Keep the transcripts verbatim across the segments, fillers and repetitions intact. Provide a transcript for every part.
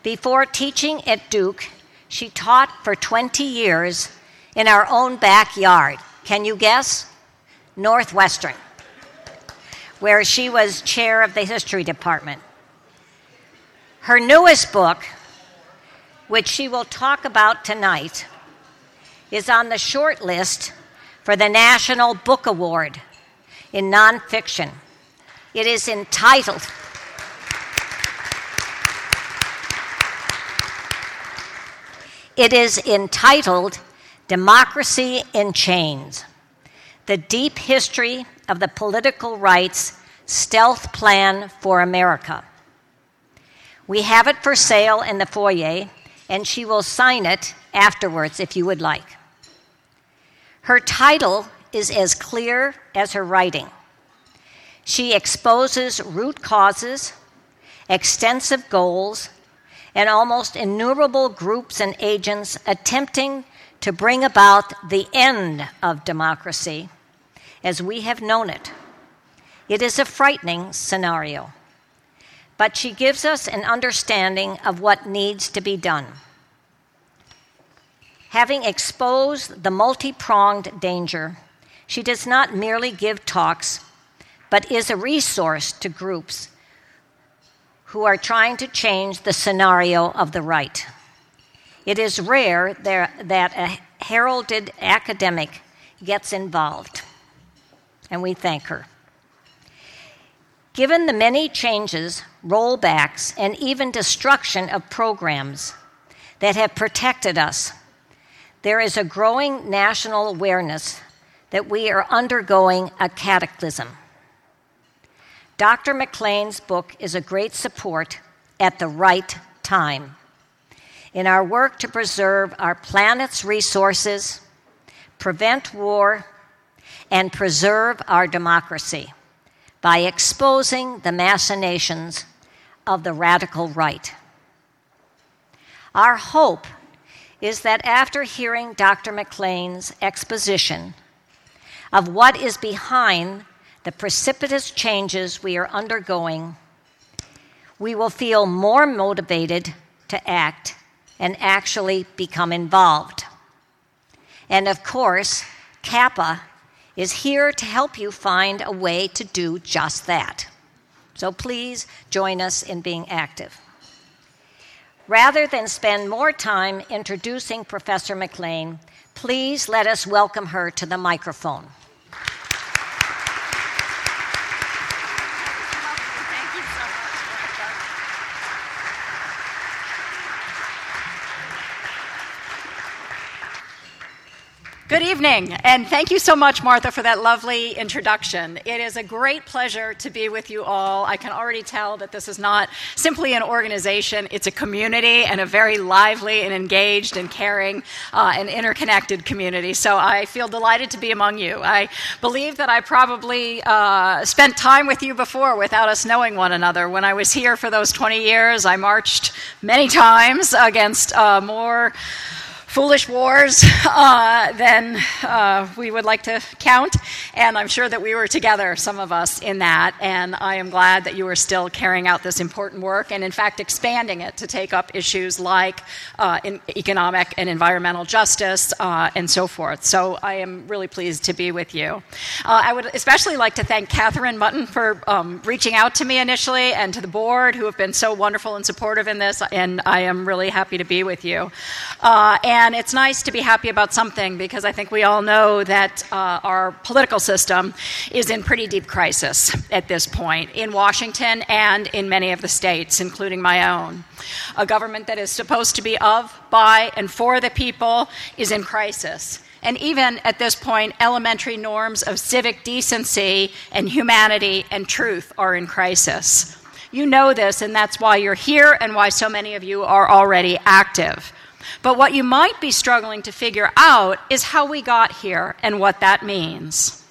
Before teaching at Duke, she taught for twenty years in our own backyard. Can you guess? Northwestern, where she was chair of the history department. Her newest book, which she will talk about tonight, is on the short list for the National Book Award in nonfiction. It is entitled It is entitled Democracy in Chains: The Deep History of the Political Right's Stealth Plan for America. We have it for sale in the foyer, and she will sign it afterwards if you would like. Her title is as clear as her writing. She exposes root causes, extensive goals, and almost innumerable groups and agents attempting to bring about the end of democracy as we have known it. It is a frightening scenario, but she gives us an understanding of what needs to be done. Having exposed the multi-pronged danger, she does not merely give talks, but is a resource to groups who are trying to change the scenario of the right. It is rare there, that a heralded academic gets involved, and we thank her. Given the many changes, rollbacks, and even destruction of programs that have protected us, there is a growing national awareness that we are undergoing a cataclysm. Doctor McLean's book is a great support at the right time in our work to preserve our planet's resources, prevent war, and preserve our democracy by exposing the machinations of the radical right. Our hope is that after hearing Doctor McLean's exposition of what is behind the precipitous changes we are undergoing, we will feel more motivated to act and actually become involved. And of course, CAPA is here to help you find a way to do just that. So please join us in being active. Rather than spend more time introducing Professor McLean, please let us welcome her to the microphone. Good evening, and thank you so much, Martha, for that lovely introduction. It is a great pleasure to be with you all. I can already tell that this is not simply an organization, it's a community, and a very lively and engaged and caring uh, and interconnected community. So I feel delighted to be among you. I believe that I probably uh, spent time with you before without us knowing one another. When I was here for those twenty years, I marched many times against uh, more foolish wars uh, than uh, we would like to count, and I'm sure that we were together, some of us, in that, and I am glad that you are still carrying out this important work and, in fact, expanding it to take up issues like uh, in economic and environmental justice uh, and so forth. So I am really pleased to be with you. Uh, I would especially like to thank Catherine Mutton for um, reaching out to me initially, and to the board, who have been so wonderful and supportive in this, and I am really happy to be with you. Uh, and And it's nice to be happy about something, because I think we all know that uh, our political system is in pretty deep crisis at this point in Washington and in many of the states, including my own. A government that is supposed to be of, by, and for the people is in crisis. And even at this point, elementary norms of civic decency and humanity and truth are in crisis. You know this, and that's why you're here and why so many of you are already active. But what you might be struggling to figure out is how we got here and what that means.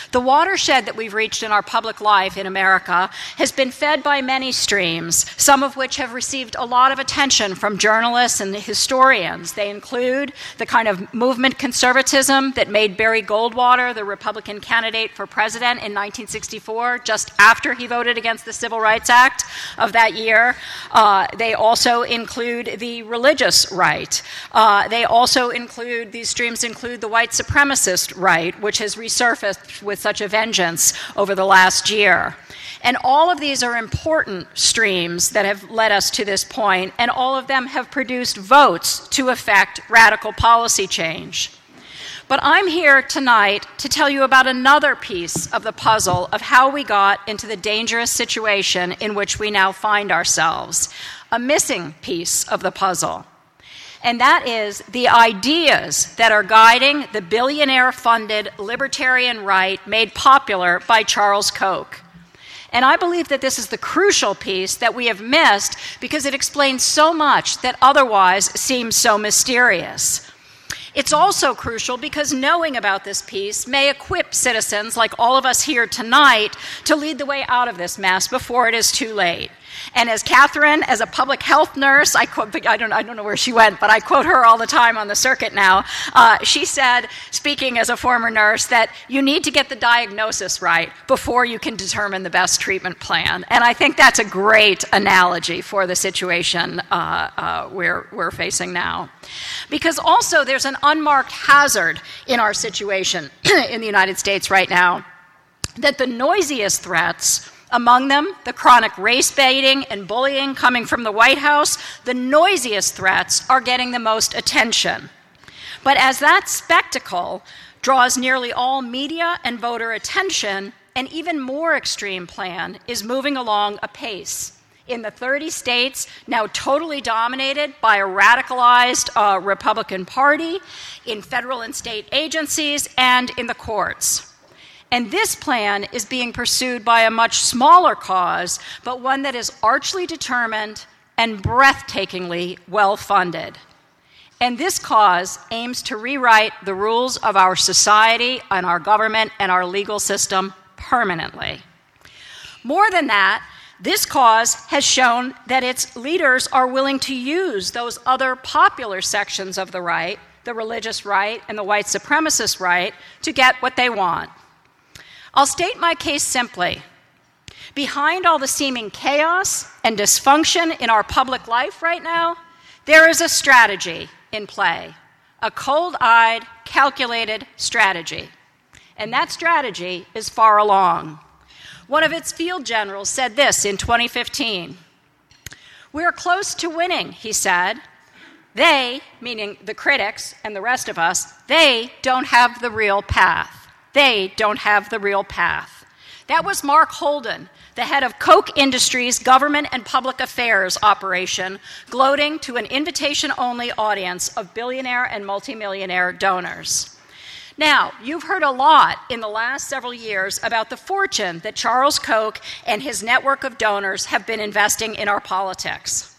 The watershed that we've reached in our public life in America has been fed by many streams, some of which have received a lot of attention from journalists and historians. They include the kind of movement conservatism that made Barry Goldwater the Republican candidate for president in nineteen sixty-four, just after he voted against the Civil Rights Act of that year. Uh, they also include the religious right. Uh, they also include, these streams include the white supremacist right, which has resurfaced with such a vengeance over the last year. And all of these are important streams that have led us to this point, and all of them have produced votes to effect radical policy change. But I'm here tonight to tell you about another piece of the puzzle of how we got into the dangerous situation in which we now find ourselves, a missing piece of the puzzle. And that is the ideas that are guiding the billionaire-funded libertarian right made popular by Charles Koch. And I believe that this is the crucial piece that we have missed because it explains so much that otherwise seems so mysterious. It's also crucial because knowing about this piece may equip citizens like all of us here tonight to lead the way out of this mess before it is too late. And as Catherine, as a public health nurse, I quote, I don't, I don't know where she went, but I quote her all the time on the circuit now. Uh, she said, speaking as a former nurse, that you need to get the diagnosis right before you can determine the best treatment plan. And I think that's a great analogy for the situation uh, uh, we're, we're facing now. Because also there's an unmarked hazard in our situation in the United States right now, that the noisiest threats, among them, the chronic race baiting and bullying coming from the White House, the noisiest threats are getting the most attention. But as that spectacle draws nearly all media and voter attention, an even more extreme plan is moving along apace in the thirty states now totally dominated by a radicalized uh, Republican Party, in federal and state agencies, and in the courts. And this plan is being pursued by a much smaller cause, but one that is archly determined and breathtakingly well-funded. And this cause aims to rewrite the rules of our society and our government and our legal system permanently. More than that, this cause has shown that its leaders are willing to use those other popular sections of the right, the religious right and the white supremacist right, to get what they want. I'll state my case simply. Behind all the seeming chaos and dysfunction in our public life right now, there is a strategy in play, a cold-eyed, calculated strategy. And that strategy is far along. One of its field generals said this in twenty fifteen. "We're close to winning," he said. "They," meaning the critics and the rest of us, "they don't have the real path. They don't have the real path." That was Mark Holden, the head of Koch Industries' government and public affairs operation, gloating to an invitation-only audience of billionaire and multimillionaire donors. Now, you've heard a lot in the last several years about the fortune that Charles Koch and his network of donors have been investing in our politics.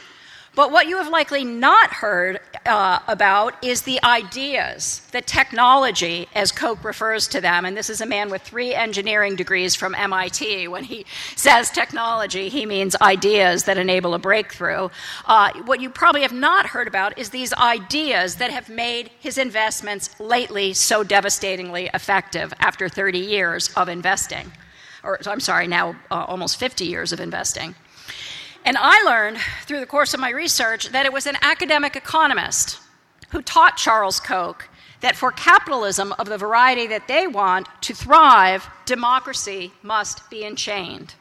But what you have likely not heard uh, about is the ideas, the technology, as Koch refers to them. And this is a man with three engineering degrees from M I T. When he says technology, he means ideas that enable a breakthrough. Uh, what you probably have not heard about is these ideas that have made his investments lately so devastatingly effective after thirty years of investing. Or, I'm sorry, now uh, almost fifty years of investing. And I learned through the course of my research that it was an academic economist who taught Charles Koch that for capitalism of the variety that they want to thrive, democracy must be enchained.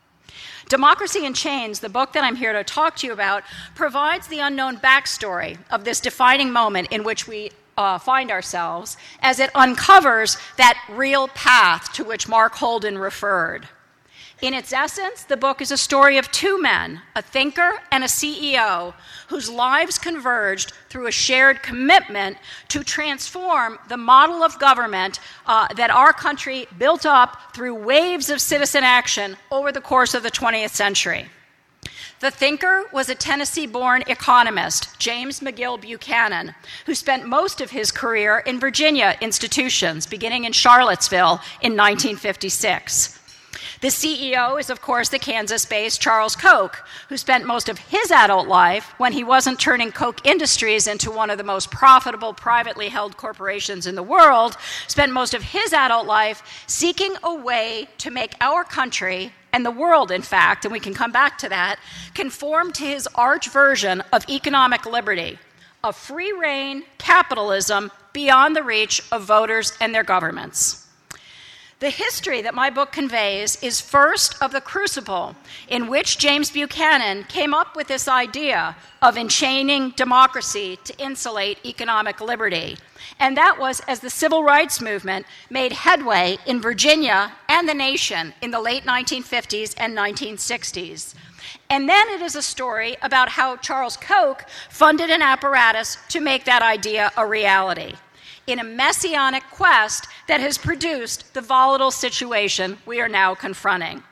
Democracy in Chains, the book that I'm here to talk to you about, provides the unknown backstory of this defining moment in which we uh, find ourselves as it uncovers that real path to which Mark Holden referred. In its essence, the book is a story of two men, a thinker and a C E O, whose lives converged through a shared commitment to transform the model of government uh, that our country built up through waves of citizen action over the course of the twentieth century. The thinker was a Tennessee-born economist, James McGill Buchanan, who spent most of his career in Virginia institutions, beginning in Charlottesville in nineteen fifty-six. The C E O is, of course, the Kansas-based Charles Koch, who spent most of his adult life, when he wasn't turning Koch Industries into one of the most profitable privately held corporations in the world, spent most of his adult life seeking a way to make our country, and the world, in fact, and we can come back to that, conform to his arch version of economic liberty, a free-reign capitalism beyond the reach of voters and their governments. The history that my book conveys is first of the crucible in which James Buchanan came up with this idea of enchaining democracy to insulate economic liberty. And that was as the civil rights movement made headway in Virginia and the nation in the late nineteen fifties and nineteen sixties. And then it is a story about how Charles Koch funded an apparatus to make that idea a reality, in a messianic quest that has produced the volatile situation we are now confronting.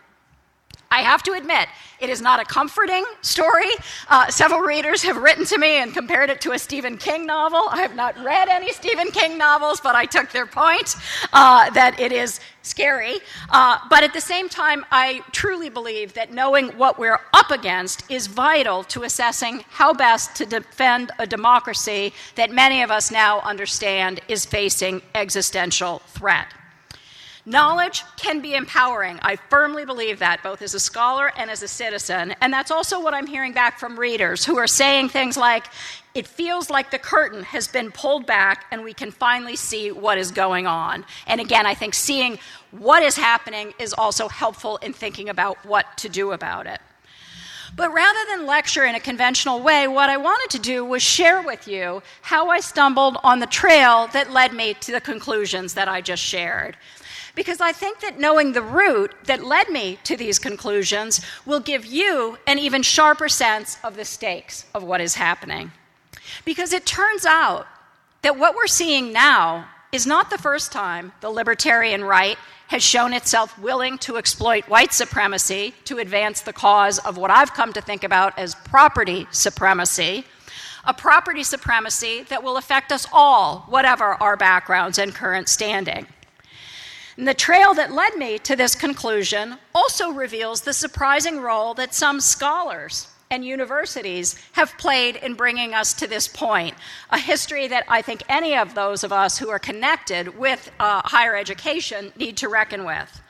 I have to admit, it is not a comforting story. Uh, several readers have written to me and compared it to a Stephen King novel. I have not read any Stephen King novels, but I took their point uh, that it is scary. Uh, but at the same time, I truly believe that knowing what we're up against is vital to assessing how best to defend a democracy that many of us now understand is facing existential threat. Knowledge can be empowering. I firmly believe that, both as a scholar and as a citizen. And that's also what I'm hearing back from readers who are saying things like, it feels like the curtain has been pulled back and we can finally see what is going on. And again, I think seeing what is happening is also helpful in thinking about what to do about it. But rather than lecture in a conventional way, what I wanted to do was share with you how I stumbled on the trail that led me to the conclusions that I just shared. Because I think that knowing the route that led me to these conclusions will give you an even sharper sense of the stakes of what is happening. Because it turns out that what we're seeing now is not the first time the libertarian right has shown itself willing to exploit white supremacy to advance the cause of what I've come to think about as property supremacy, a property supremacy that will affect us all, whatever our backgrounds and current standing. And the trail that led me to this conclusion also reveals the surprising role that some scholars and universities have played in bringing us to this point, a history that I think any of those of us who are connected with uh, higher education need to reckon with.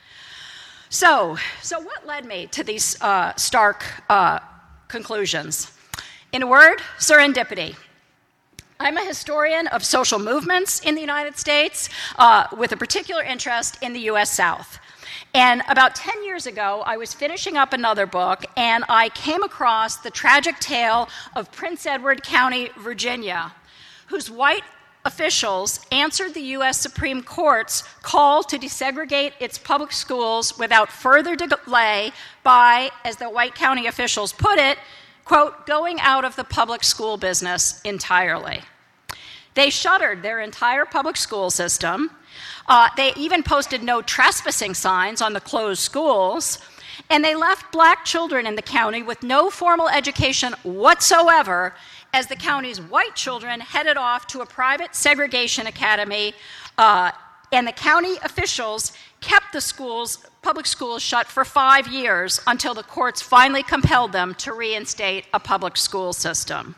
So, so what led me to these uh, stark uh, conclusions? In a word, serendipity. I'm a historian of social movements in the United States uh, with a particular interest in the U S South. And about ten years ago, I was finishing up another book, and I came across the tragic tale of Prince Edward County, Virginia, whose white officials answered the U S Supreme Court's call to desegregate its public schools without further delay by, as the white county officials put it, quote, going out of the public school business entirely. They shuttered their entire public school system. Uh, they even posted no trespassing signs on the closed schools. And they left black children in the county with no formal education whatsoever as the county's white children headed off to a private segregation academy. Uh, and the county officials kept the schools, public schools shut for five years until the courts finally compelled them to reinstate a public school system.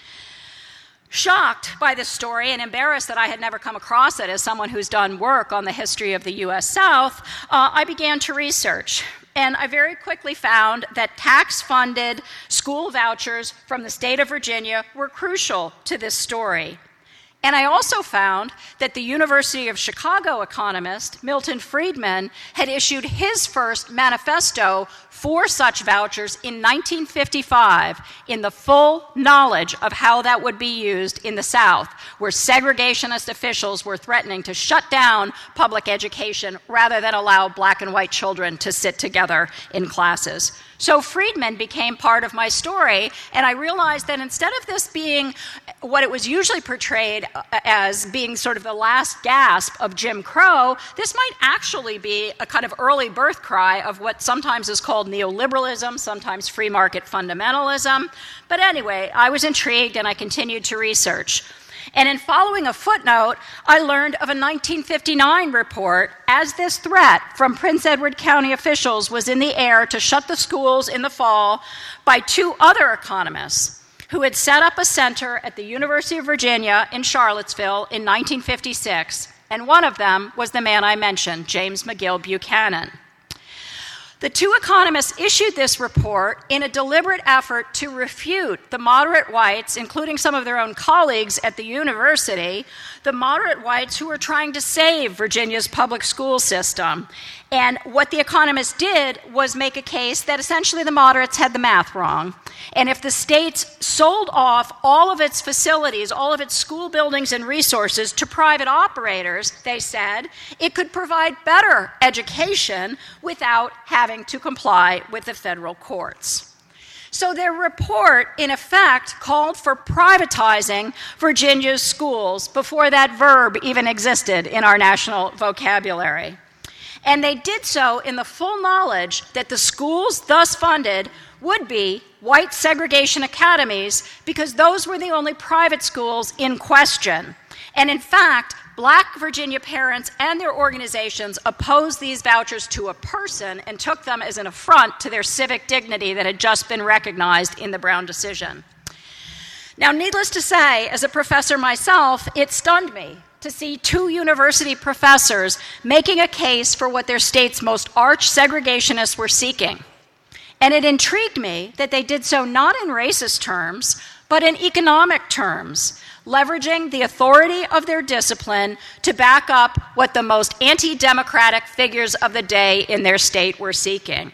Shocked by this story and embarrassed that I had never come across it as someone who's done work on the history of the U S South, uh, I began to research. And I very quickly found that tax-funded school vouchers from the state of Virginia were crucial to this story. And I also found that the University of Chicago economist, Milton Friedman, had issued his first manifesto for such vouchers in nineteen fifty-five in the full knowledge of how that would be used in the South, where segregationist officials were threatening to shut down public education rather than allow black and white children to sit together in classes. So Friedman became part of my story, and I realized that instead of this being what it was usually portrayed as being sort of the last gasp of Jim Crow, this might actually be a kind of early birth cry of what sometimes is called neoliberalism, sometimes free market fundamentalism. But anyway, I was intrigued and I continued to research. And in following a footnote, I learned of a nineteen fifty-nine report as this threat from Prince Edward County officials was in the air to shut the schools in the fall by two other economists who had set up a center at the University of Virginia in Charlottesville in nineteen fifty-six, and one of them was the man I mentioned, James McGill Buchanan. The two economists issued this report in a deliberate effort to refute the moderate whites, including some of their own colleagues at the university, the moderate whites who were trying to save Virginia's public school system. And what the economists did was make a case that essentially the moderates had the math wrong. And if the states sold off all of its facilities, all of its school buildings and resources to private operators, they said, it could provide better education without having to comply with the federal courts. So their report, in effect, called for privatizing Virginia's schools before that verb even existed in our national vocabulary. And they did so in the full knowledge that the schools thus funded would be white segregation academies because those were the only private schools in question. And in fact, black Virginia parents and their organizations opposed these vouchers to a person and took them as an affront to their civic dignity that had just been recognized in the Brown decision. Now, needless to say, as a professor myself, it stunned me to see two university professors making a case for what their state's most arch segregationists were seeking. And it intrigued me that they did so not in racist terms, but in economic terms, leveraging the authority of their discipline to back up what the most anti-democratic figures of the day in their state were seeking.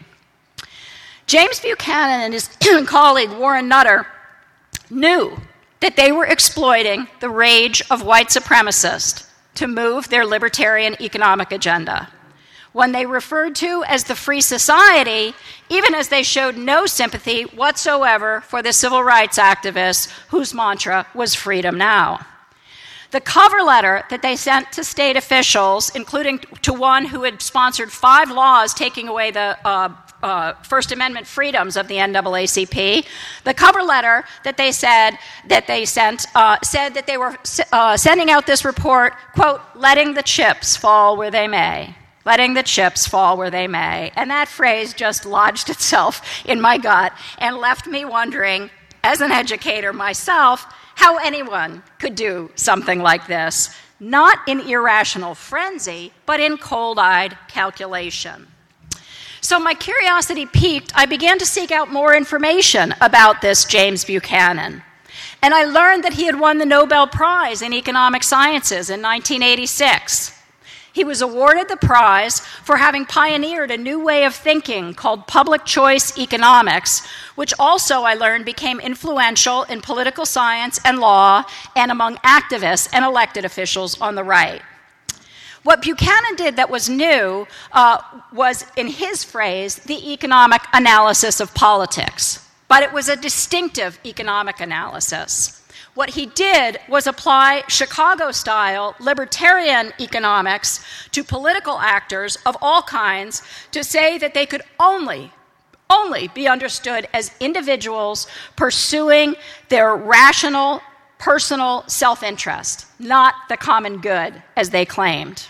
James Buchanan and his colleague Warren Nutter knew that they were exploiting the rage of white supremacists to move their libertarian economic agenda. One they referred to as the Free Society, even as they showed no sympathy whatsoever for the civil rights activists whose mantra was freedom now. The cover letter that they sent to state officials, including to one who had sponsored five laws taking away the uh, uh, First Amendment freedoms of the N double A C P, the cover letter that they said that they sent uh, said that they were uh, sending out this report, quote, letting the chips fall where they may. Letting the chips fall where they may. And that phrase just lodged itself in my gut and left me wondering, as an educator myself, how anyone could do something like this, not in irrational frenzy, but in cold-eyed calculation. So my curiosity piqued. I began to seek out more information about this James Buchanan. And I learned that he had won the Nobel Prize in Economic Sciences in nineteen eighty-six. He was awarded the prize for having pioneered a new way of thinking called public choice economics, which also, I learned, became influential in political science and law and among activists and elected officials on the right. What Buchanan did that was new uh, was, in his phrase, the economic analysis of politics. But it was a distinctive economic analysis. What he did was apply Chicago-style libertarian economics to political actors of all kinds to say that they could only, only be understood as individuals pursuing their rational, personal self-interest, not the common good, as they claimed.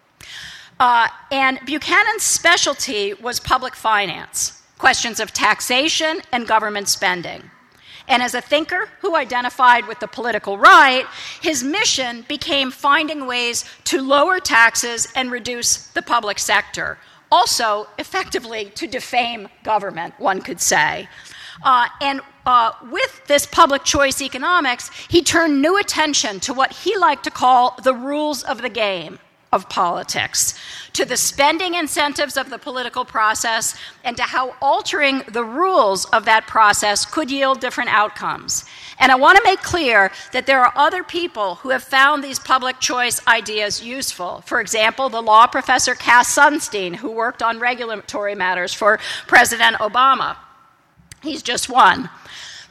Uh, and Buchanan's specialty was public finance, questions of taxation and government spending. And as a thinker who identified with the political right, his mission became finding ways to lower taxes and reduce the public sector. Also, effectively, to defame government, one could say. Uh, and uh, with this public choice economics, he turned new attention to what he liked to call the rules of the game of politics, to the spending incentives of the political process, and to how altering the rules of that process could yield different outcomes. And I want to make clear that there are other people who have found these public choice ideas useful. For example, the law professor Cass Sunstein, who worked on regulatory matters for President Obama. He's just one.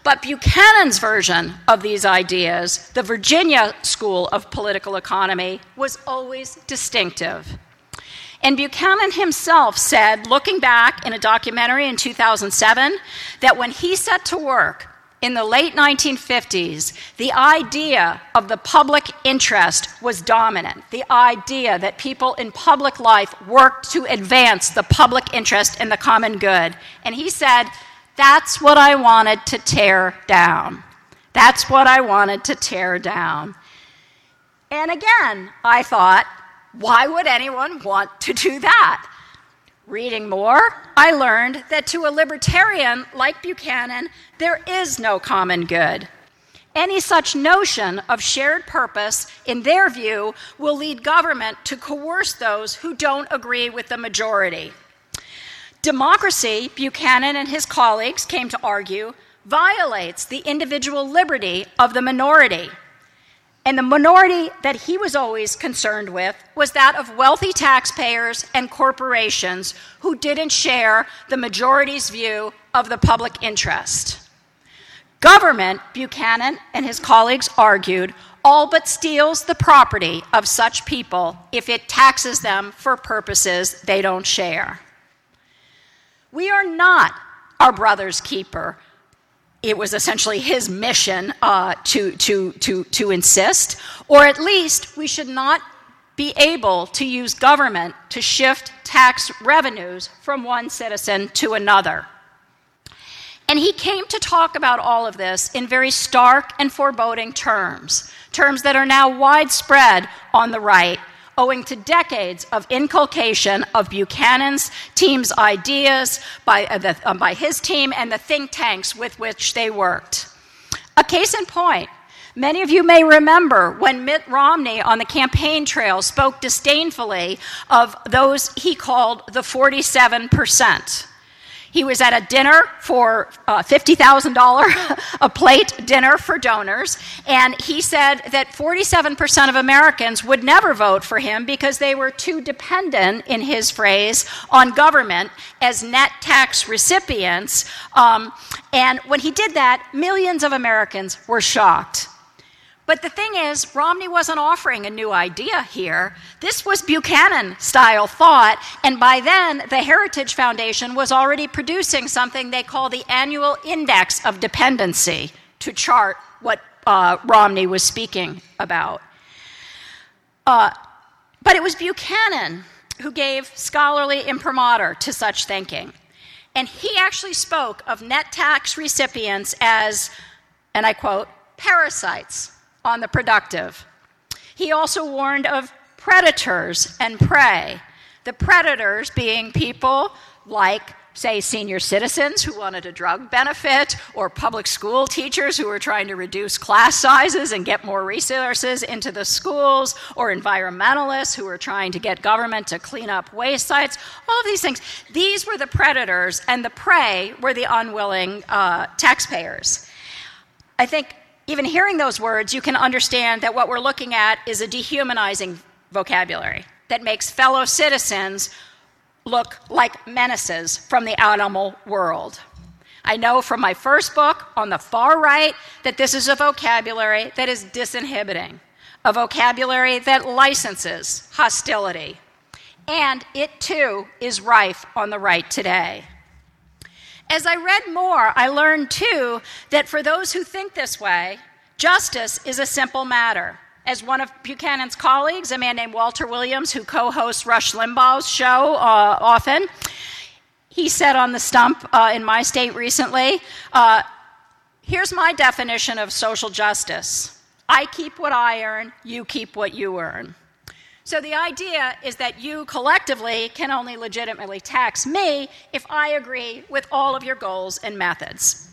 But Buchanan's version of these ideas, the Virginia School of Political Economy, was always distinctive. And Buchanan himself said, looking back in a documentary in two thousand seven, that when he set to work in the late nineteen fifties, the idea of the public interest was dominant. The idea that people in public life worked to advance the public interest and the common good. And he said, that's what I wanted to tear down. That's what I wanted to tear down. And again, I thought, why would anyone want to do that? Reading more, I learned that to a libertarian like Buchanan, there is no common good. Any such notion of shared purpose, in their view, will lead government to coerce those who don't agree with the majority. Democracy, Buchanan and his colleagues came to argue, violates the individual liberty of the minority. And the minority that he was always concerned with was that of wealthy taxpayers and corporations who didn't share the majority's view of the public interest. Government, Buchanan and his colleagues argued, all but steals the property of such people if it taxes them for purposes they don't share. We are not our brother's keeper. It was essentially his mission uh, to, to, to, to insist, or at least we should not be able to use government to shift tax revenues from one citizen to another. And he came to talk about all of this in very stark and foreboding terms, terms that are now widespread on the right, owing to decades of inculcation of Buchanan's team's ideas by, uh, the, uh, by his team and the think tanks with which they worked. A case in point, many of you may remember when Mitt Romney on the campaign trail spoke disdainfully of those he called the forty-seven percent. He was at a dinner for uh, fifty thousand dollars a plate dinner for donors, and he said that forty-seven percent of Americans would never vote for him because they were too dependent, in his phrase, on government as net tax recipients. Um, and when he did that, millions of Americans were shocked. But the thing is, Romney wasn't offering a new idea here. This was Buchanan-style thought, and by then, the Heritage Foundation was already producing something they call the Annual Index of Dependency to chart what uh, Romney was speaking about. Uh, but it was Buchanan who gave scholarly imprimatur to such thinking. And he actually spoke of net tax recipients as, and I quote, parasites on the productive. He also warned of predators and prey, the predators being people like, say, senior citizens who wanted a drug benefit, or public school teachers who were trying to reduce class sizes and get more resources into the schools, or environmentalists who were trying to get government to clean up waste sites, all of these things. These were the predators, and the prey were the unwilling uh, taxpayers. I think even hearing those words, you can understand that what we're looking at is a dehumanizing vocabulary that makes fellow citizens look like menaces from the animal world. I know from my first book on the far right that this is a vocabulary that is disinhibiting, a vocabulary that licenses hostility. And it too is rife on the right today. As I read more, I learned too that for those who think this way, justice is a simple matter. As one of Buchanan's colleagues, a man named Walter Williams, who co-hosts Rush Limbaugh's show uh, often, he said on the stump uh, in my state recently, uh, here's my definition of social justice. I keep what I earn, you keep what you earn. So the idea is that you collectively can only legitimately tax me if I agree with all of your goals and methods.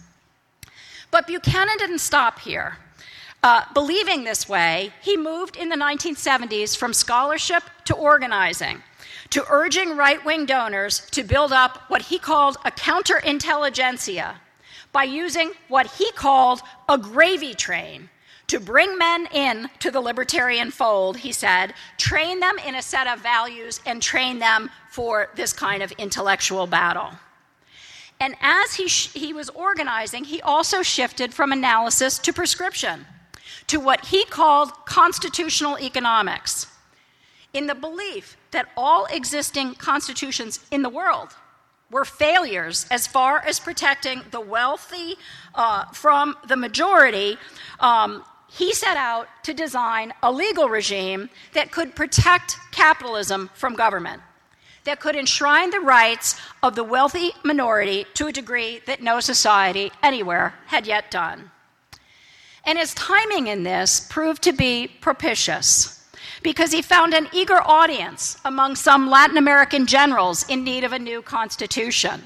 But Buchanan didn't stop here. Uh, believing this way, he moved in the nineteen seventies from scholarship to organizing, to urging right-wing donors to build up what he called a counterintelligentsia by using what he called a gravy train to bring men in to the libertarian fold, he said, train them in a set of values and train them for this kind of intellectual battle. And as he, sh- he was organizing, he also shifted from analysis to prescription, to what he called constitutional economics, in the belief that all existing constitutions in the world were failures as far as protecting the wealthy uh, from the majority. Um, he set out to design a legal regime that could protect capitalism from government, that could enshrine the rights of the wealthy minority to a degree that no society anywhere had yet done. And his timing in this proved to be propitious, because he found an eager audience among some Latin American generals in need of a new constitution.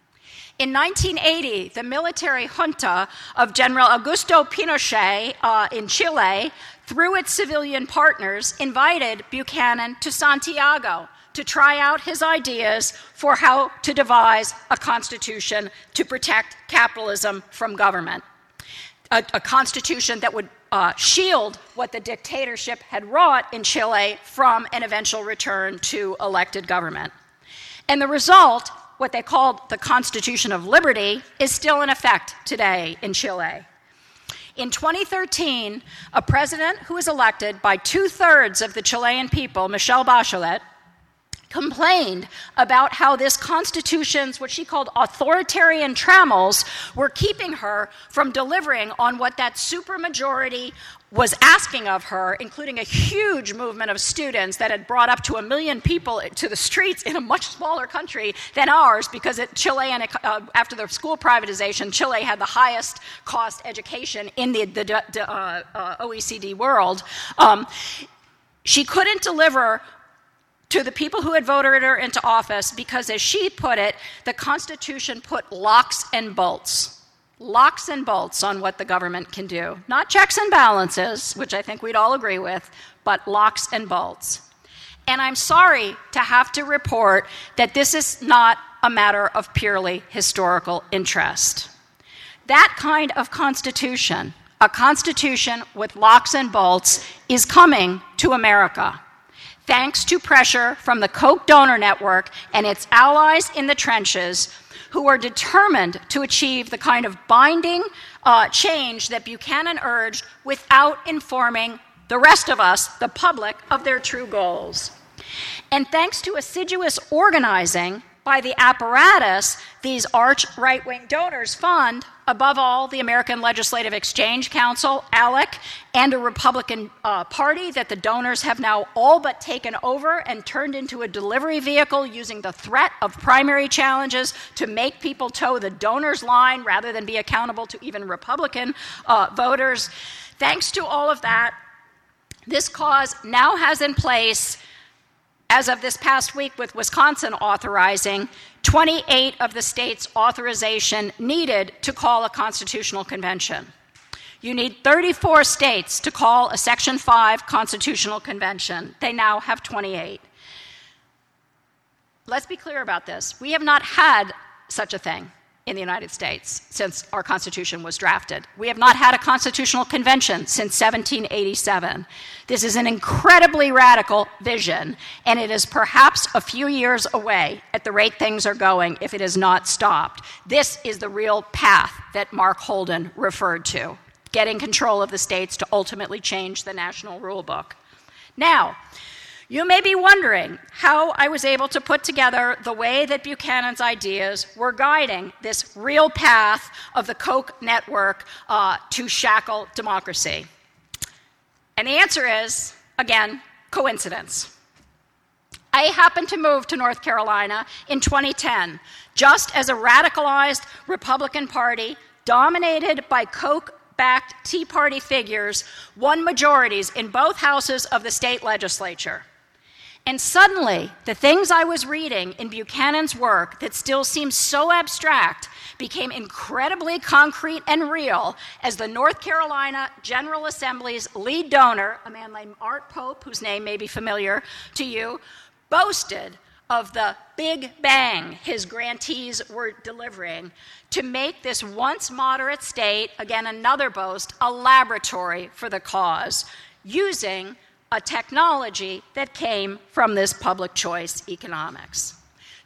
In nineteen eighty, the military junta of General Augusto Pinochet uh, in Chile, through its civilian partners, invited Buchanan to Santiago to try out his ideas for how to devise a constitution to protect capitalism from government. A, a constitution that would uh, shield what the dictatorship had wrought in Chile from an eventual return to elected government. And the result, what they called the Constitution of Liberty, is still in effect today in Chile. In twenty thirteen, a president who was elected by two-thirds of the Chilean people, Michelle Bachelet, complained about how this constitution's, what she called authoritarian trammels, were keeping her from delivering on what that supermajority was asking of her, including a huge movement of students that had brought up to a million people to the streets in a much smaller country than ours, because it, Chile, and uh, after the school privatization, Chile had the highest cost education in the, the, the uh, uh, O E C D world. Um, she couldn't deliver to the people who had voted her into office because, as she put it, the Constitution put locks and bolts, locks and bolts on what the government can do. Not checks and balances, which I think we'd all agree with, but locks and bolts. And I'm sorry to have to report that this is not a matter of purely historical interest. That kind of constitution, a constitution with locks and bolts, is coming to America, thanks to pressure from the Koch donor network and its allies in the trenches, who are determined to achieve the kind of binding uh, change that Buchanan urged without informing the rest of us, the public, of their true goals. And thanks to assiduous organizing by the apparatus these arch right-wing donors fund, above all, the American Legislative Exchange Council, ALEC, and a Republican uh, Party that the donors have now all but taken over and turned into a delivery vehicle using the threat of primary challenges to make people toe the donors' line rather than be accountable to even Republican uh, voters. Thanks to all of that, this cause now has in place, as of this past week with Wisconsin authorizing, twenty-eight of the state's authorization needed to call a constitutional convention. You need thirty-four states to call a Section five constitutional convention. They now have twenty-eight. Let's be clear about this. We have not had such a thing in the United States since our Constitution was drafted. We have not had a constitutional convention since seventeen eighty-seven. This is an incredibly radical vision, and it is perhaps a few years away at the rate things are going if it is not stopped. This is the real path that Mark Holden referred to, getting control of the states to ultimately change the national rule book. Now, you may be wondering how I was able to put together the way that Buchanan's ideas were guiding this real path of the Koch network uh, to shackle democracy. And the answer is, again, coincidence. I happened to move to North Carolina in twenty ten, just as a radicalized Republican Party dominated by Koch-backed Tea Party figures won majorities in both houses of the state legislature. And suddenly, the things I was reading in Buchanan's work that still seemed so abstract became incredibly concrete and real as the North Carolina General Assembly's lead donor, a man named Art Pope, whose name may be familiar to you, boasted of the big bang his grantees were delivering to make this once moderate state, again another boast, a laboratory for the cause, using a technology that came from this public choice economics.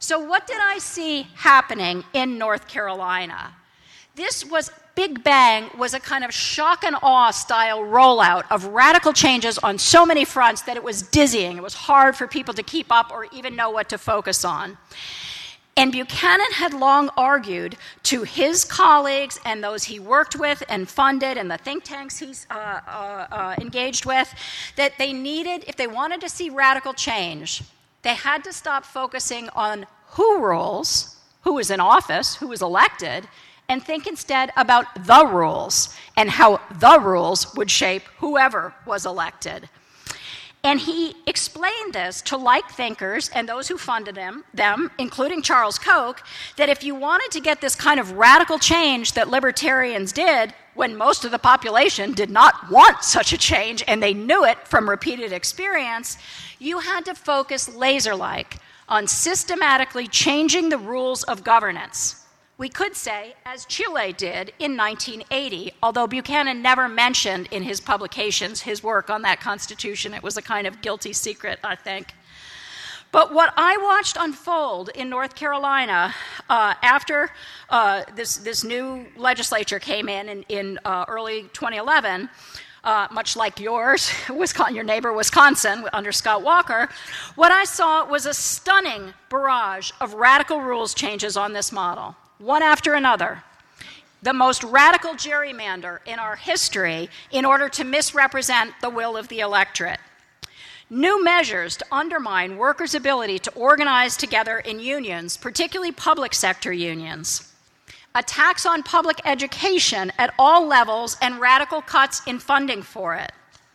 So what did I see happening in North Carolina? This was, Big Bang was a kind of shock and awe style rollout of radical changes on so many fronts that it was dizzying. It was hard for people to keep up or even know what to focus on. And Buchanan had long argued to his colleagues and those he worked with and funded and the think tanks he's uh, uh, uh, engaged with that they needed, if they wanted to see radical change, they had to stop focusing on who rules, who was in office, who was elected, and think instead about the rules and how the rules would shape whoever was elected. And he explained this to like thinkers and those who funded him, them, including Charles Koch, that if you wanted to get this kind of radical change that libertarians did, when most of the population did not want such a change and they knew it from repeated experience, you had to focus laser-like on systematically changing the rules of governance. We could say, as Chile did in nineteen eighty, although Buchanan never mentioned in his publications his work on that constitution. It was a kind of guilty secret, I think. But what I watched unfold in North Carolina uh, after uh, this, this new legislature came in in, in uh, early twenty eleven, Uh, much like yours, Wisconsin, your neighbor Wisconsin, under Scott Walker, what I saw was a stunning barrage of radical rules changes on this model, one after another. The most radical gerrymander in our history in order to misrepresent the will of the electorate. New measures to undermine workers' ability to organize together in unions, particularly public sector unions. Attacks on public education at all levels and radical cuts in funding for it.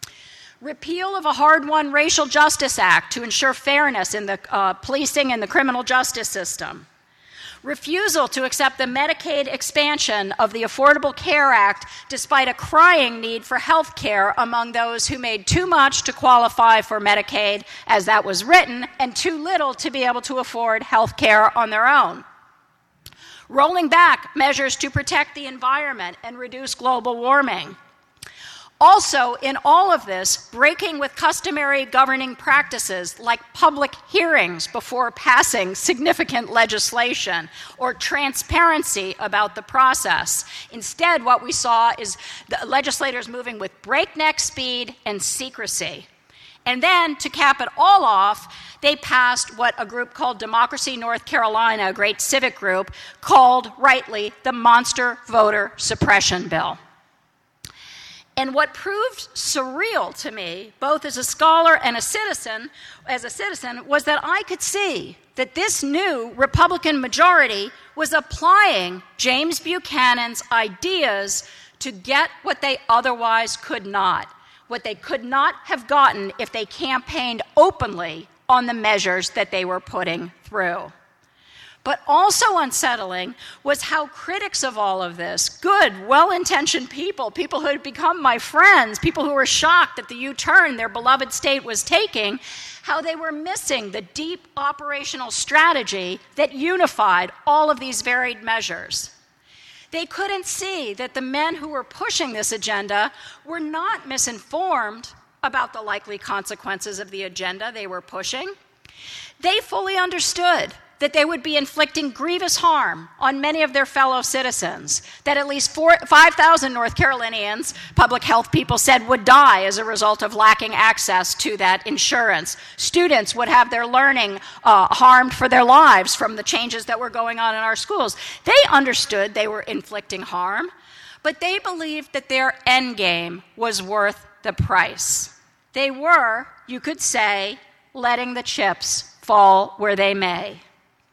Repeal of a hard-won Racial Justice Act to ensure fairness in the uh, policing and the criminal justice system. Refusal to accept the Medicaid expansion of the Affordable Care Act despite a crying need for health care among those who made too much to qualify for Medicaid as that was written and too little to be able to afford health care on their own. Rolling back measures to protect the environment and reduce global warming. Also, in all of this, breaking with customary governing practices like public hearings before passing significant legislation or transparency about the process. Instead, what we saw is the legislators moving with breakneck speed and secrecy. And then, to cap it all off, they passed what a group called Democracy North Carolina, a great civic group, called, rightly, the Monster Voter Suppression Bill. And what proved surreal to me, both as a scholar and a citizen, as a citizen, was that I could see that this new Republican majority was applying James Buchanan's ideas to get what they otherwise could not, what they could not have gotten if they campaigned openly on the measures that they were putting through. But also unsettling was how critics of all of this, good, well-intentioned people, people who had become my friends, people who were shocked at the U-turn their beloved state was taking, how they were missing the deep operational strategy that unified all of these varied measures. They couldn't see that the men who were pushing this agenda were not misinformed about the likely consequences of the agenda they were pushing. They fully understood that they would be inflicting grievous harm on many of their fellow citizens, that at least five thousand North Carolinians, public health people said, would die as a result of lacking access to that insurance. Students would have their learning uh, harmed for their lives from the changes that were going on in our schools. They understood they were inflicting harm, but they believed that their end game was worth the price. They were, you could say, letting the chips fall where they may.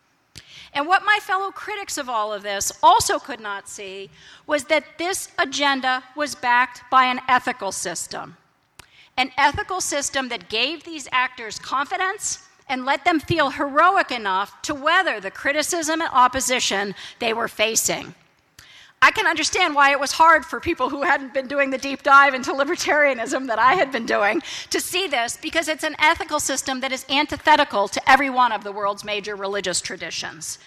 And what my fellow critics of all of this also could not see was that this agenda was backed by an ethical system. An ethical system that gave these actors confidence and let them feel heroic enough to weather the criticism and opposition they were facing. I can understand why it was hard for people who hadn't been doing the deep dive into libertarianism that I had been doing to see this, because it's an ethical system that is antithetical to every one of the world's major religious traditions.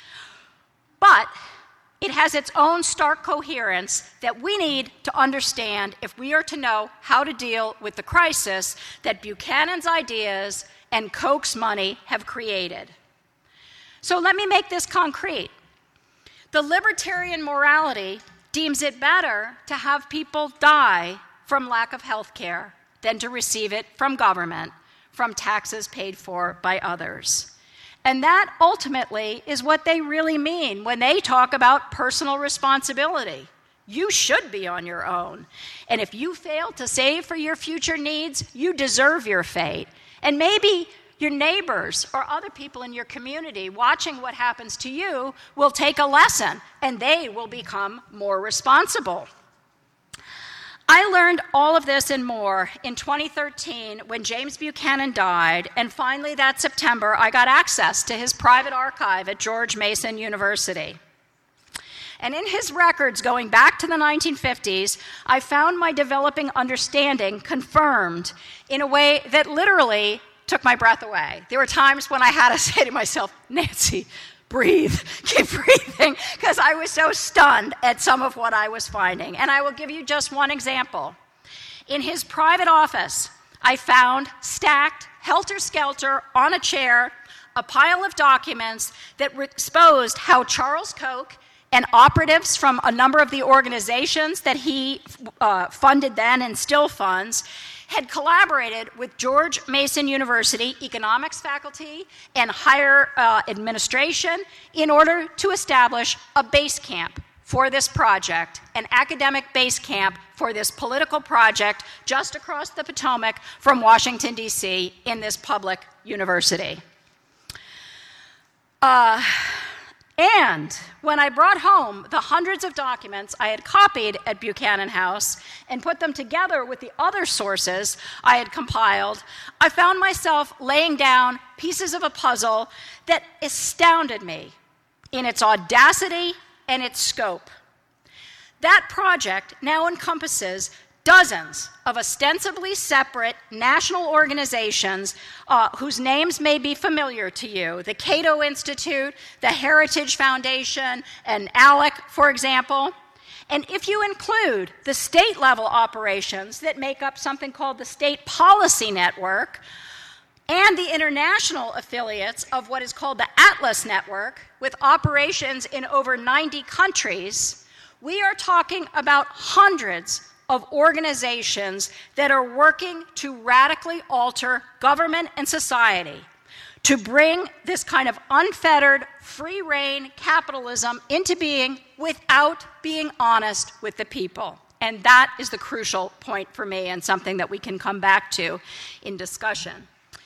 But it has its own stark coherence that we need to understand if we are to know how to deal with the crisis that Buchanan's ideas and Koch's money have created. So let me make this concrete. The libertarian morality deems it better to have people die from lack of health care than to receive it from government, from taxes paid for by others. And that ultimately is what they really mean when they talk about personal responsibility. You should be on your own. And if you fail to save for your future needs, you deserve your fate. And maybe your neighbors or other people in your community watching what happens to you will take a lesson, and they will become more responsible. I learned all of this and more in twenty thirteen when James Buchanan died, and finally that September I got access to his private archive at George Mason University. And in his records going back to the nineteen fifties, I found my developing understanding confirmed in a way that literally took my breath away. There were times when I had to say to myself, Nancy, breathe, keep breathing, because I was so stunned at some of what I was finding. And I will give you just one example. In his private office, I found stacked, helter-skelter, on a chair, a pile of documents that exposed how Charles Koch and operatives from a number of the organizations that he uh, funded then and still funds had collaborated with George Mason University economics faculty and higher uh, administration in order to establish a base camp for this project, an academic base camp for this political project just across the Potomac from Washington, D C in this public university. Uh, And when I brought home the hundreds of documents I had copied at Buchanan House and put them together with the other sources I had compiled, I found myself laying down pieces of a puzzle that astounded me in its audacity and its scope. That project now encompasses dozens of ostensibly separate national organizations uh, whose names may be familiar to you. The Cato Institute, the Heritage Foundation, and ALEC, for example. And if you include the state-level operations that make up something called the State Policy Network, and the international affiliates of what is called the Atlas Network, with operations in over ninety countries, we are talking about hundreds of organizations that are working to radically alter government and society, to bring this kind of unfettered, free-rein capitalism into being without being honest with the people. And that is the crucial point for me and something that we can come back to in discussion.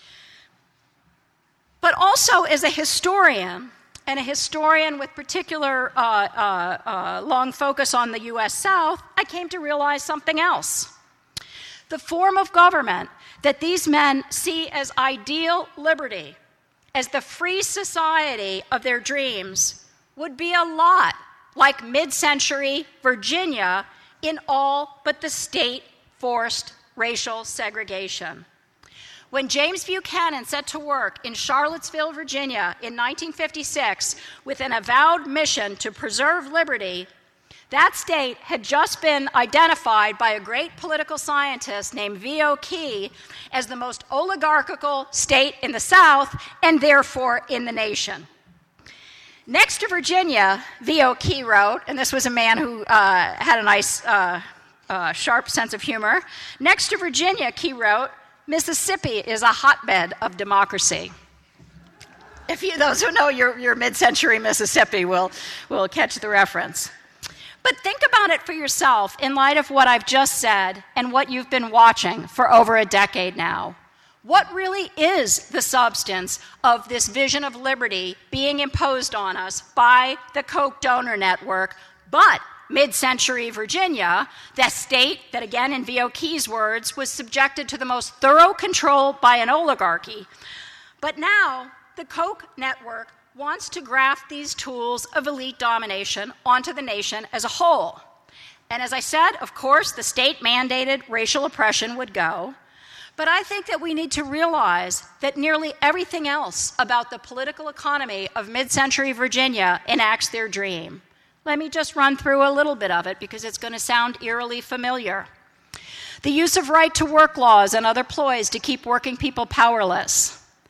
But also as a historian, and a historian with particular uh, uh, uh, long focus on the U S South, I came to realize something else. The form of government that these men see as ideal liberty, as the free society of their dreams, would be a lot like mid-century Virginia in all but the state-forced racial segregation. When James Buchanan set to work in Charlottesville, Virginia in nineteen fifty-six with an avowed mission to preserve liberty, that state had just been identified by a great political scientist named V O Key as the most oligarchical state in the South and therefore in the nation. Next to Virginia, V O Key wrote, and this was a man who uh, had a nice, uh, uh, sharp sense of humor, next to Virginia, Key wrote, Mississippi is a hotbed of democracy. If you, those who know your, your mid-century Mississippi will, will catch the reference. But think about it for yourself in light of what I've just said and what you've been watching for over a decade now. What really is the substance of this vision of liberty being imposed on us by the Koch donor network, but mid-century Virginia, the state that, again, in V O Key's words, was subjected to the most thorough control by an oligarchy. But now, the Koch network wants to graft these tools of elite domination onto the nation as a whole. And as I said, of course, the state-mandated racial oppression would go. But I think that we need to realize that nearly everything else about the political economy of mid-century Virginia enacts their dream. Let me just run through a little bit of it because it's going to sound eerily familiar. The use of right-to-work laws and other ploys to keep working people powerless.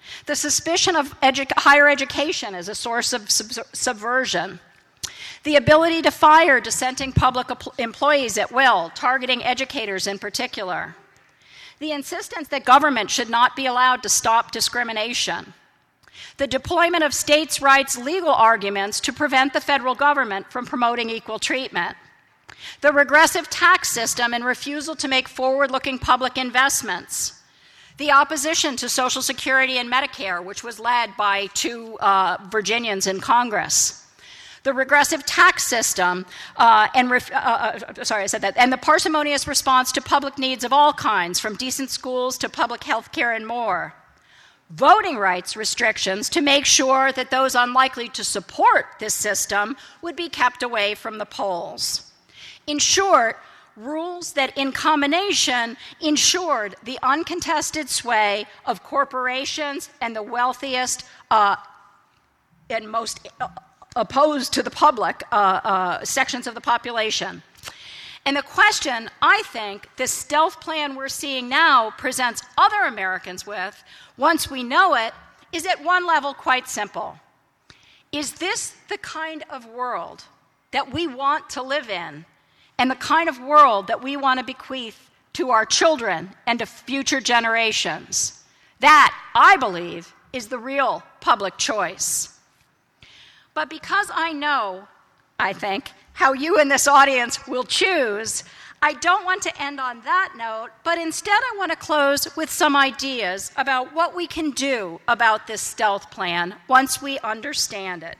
the suspicion of edu- higher education as a source of sub- subversion, the ability to fire dissenting public employees at will, targeting educators in particular, the insistence that government should not be allowed to stop discrimination, the deployment of states' rights legal arguments to prevent the federal government from promoting equal treatment, the regressive tax system and refusal to make forward-looking public investments, the opposition to Social Security and Medicare, which was led by two uh, Virginians in Congress, the regressive tax system, uh, and ref- uh, uh, sorry, I said that, and the parsimonious response to public needs of all kinds, from decent schools to public health care and more. Voting rights restrictions to make sure that those unlikely to support this system would be kept away from the polls. In short, rules that in combination ensured the uncontested sway of corporations and the wealthiest uh, and most uh, opposed to the public uh, uh, sections of the population. And the question, I think, this stealth plan we're seeing now presents other Americans with, once we know it, is at one level quite simple. Is this the kind of world that we want to live in, and the kind of world that we want to bequeath to our children and to future generations? That, I believe, is the real public choice. But because I know, I think, how you in this audience will choose, I don't want to end on that note, but instead I want to close with some ideas about what we can do about this stealth plan once we understand it.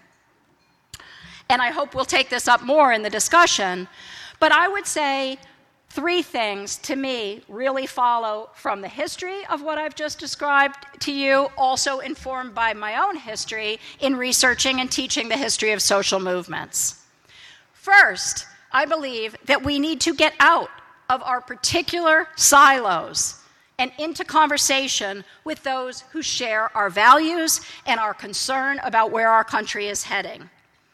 And I hope we'll take this up more in the discussion, but I would say three things, to me, really follow from the history of what I've just described to you, also informed by my own history in researching and teaching the history of social movements. First, I believe that we need to get out of our particular silos and into conversation with those who share our values and our concern about where our country is heading.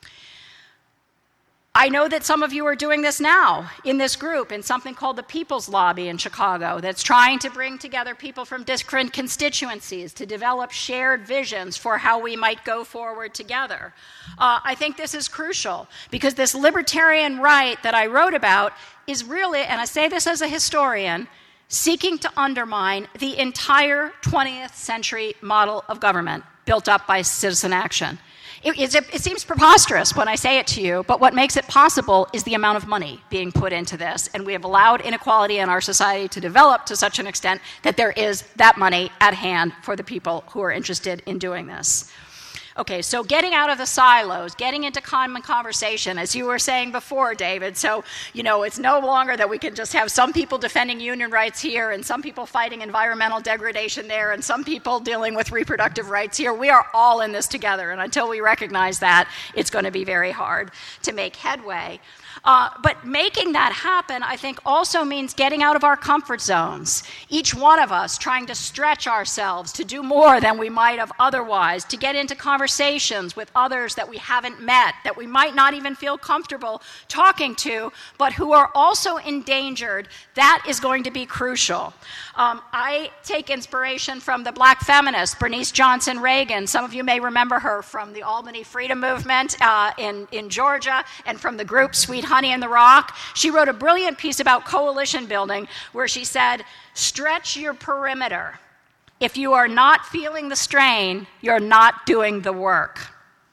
I know that some of you are doing this now in this group, in something called the People's Lobby in Chicago, that's trying to bring together people from different constituencies to develop shared visions for how we might go forward together. Uh, I think this is crucial, because this libertarian right that I wrote about is really, and I say this as a historian, seeking to undermine the entire twentieth century model of government built up by citizen action. It, it, it seems preposterous when I say it to you, but what makes it possible is the amount of money being put into this. And we have allowed inequality in our society to develop to such an extent that there is that money at hand for the people who are interested in doing this. Okay, so getting out of the silos, getting into common conversation, as you were saying before, David. So, you know, it's no longer that we can just have some people defending union rights here and some people fighting environmental degradation there and some people dealing with reproductive rights here. We are all in this together, and until we recognize that, it's going to be very hard to make headway. Uh, but making that happen, I think, also means getting out of our comfort zones. Each one of us trying to stretch ourselves to do more than we might have otherwise, to get into conversations with others that we haven't met, that we might not even feel comfortable talking to, but who are also endangered. That is going to be crucial. Um, I take inspiration from the black feminist, Bernice Johnson Reagan. Some of you may remember her from the Albany Freedom Movement uh, in, in Georgia and from the group Sweet Honey in the Rock. She wrote a brilliant piece about coalition building where she said, stretch your perimeter. If you are not feeling the strain, you're not doing the work.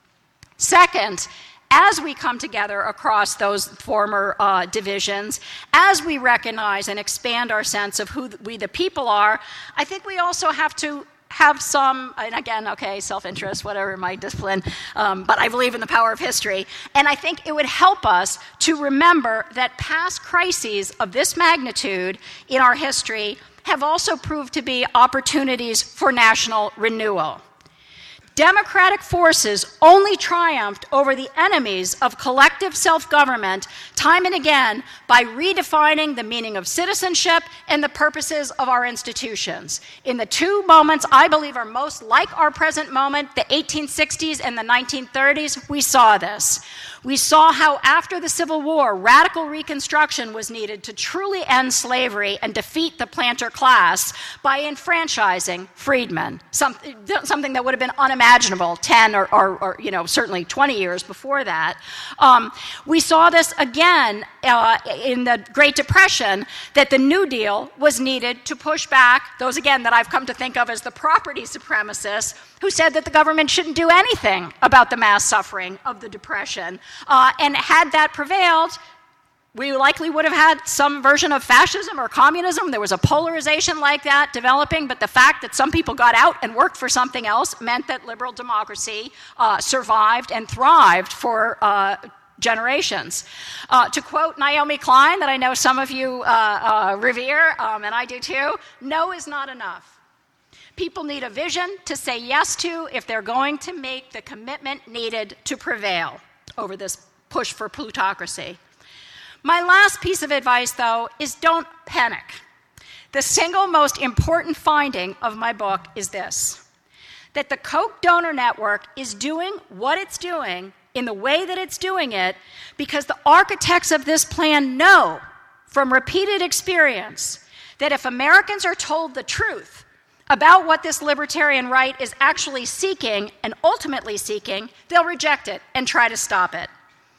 Second, as we come together across those former uh, divisions, as we recognize and expand our sense of who we the people are, I think we also have to have some, and again, okay, self-interest, whatever my discipline, um, but I believe in the power of history. And I think it would help us to remember that past crises of this magnitude in our history have also proved to be opportunities for national renewal. democratic forces only triumphed over the enemies of collective self-government time and again by redefining the meaning of citizenship and the purposes of our institutions. In the two moments I believe are most like our present moment, the eighteen sixties and the nineteen thirties, we saw this. We saw how after the Civil War, radical reconstruction was needed to truly end slavery and defeat the planter class by enfranchising freedmen, some, something that would have been unimaginable ten or, or, or you know, certainly twenty years before that. Um, we saw this again uh, in the Great Depression, that the New Deal was needed to push back those, again, that I've come to think of as the property supremacists, who said that the government shouldn't do anything about the mass suffering of the Depression. Uh, and had that prevailed, we likely would have had some version of fascism or communism. There was a polarization like that developing, but the fact that some people got out and worked for something else meant that liberal democracy uh, survived and thrived for uh, generations. Uh, to quote Naomi Klein, that I know some of you uh, uh, revere, um, and I do too, no is not enough. People need a vision to say yes to if they're going to make the commitment needed to prevail over this push for plutocracy. My last piece of advice, though, is don't panic. The single most important finding of my book is this: that the Koch donor network is doing what it's doing in the way that it's doing it because the architects of this plan know from repeated experience that if Americans are told the truth about what this libertarian right is actually seeking and ultimately seeking, they'll reject it and try to stop it.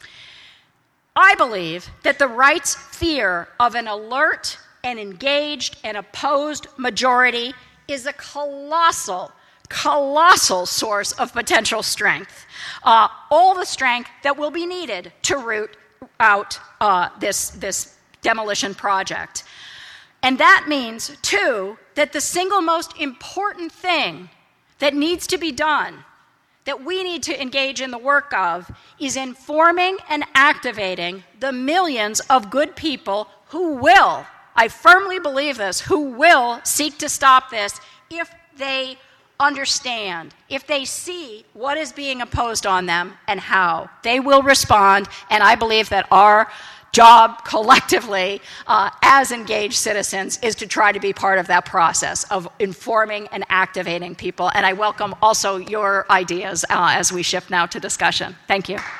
I believe that the right's fear of an alert and engaged and opposed majority is a colossal, colossal source of potential strength. Uh, all the strength that will be needed to root out uh, this, this demolition project. And that means, too, that the single most important thing that needs to be done, that we need to engage in the work of, is informing and activating the millions of good people who will, I firmly believe this, who will seek to stop this if they understand, if they see what is being imposed on them and how. They will respond, and I believe that our job collectively uh, as engaged citizens is to try to be part of that process of informing and activating people. And I welcome also your ideas uh, as we shift now to discussion. Thank you.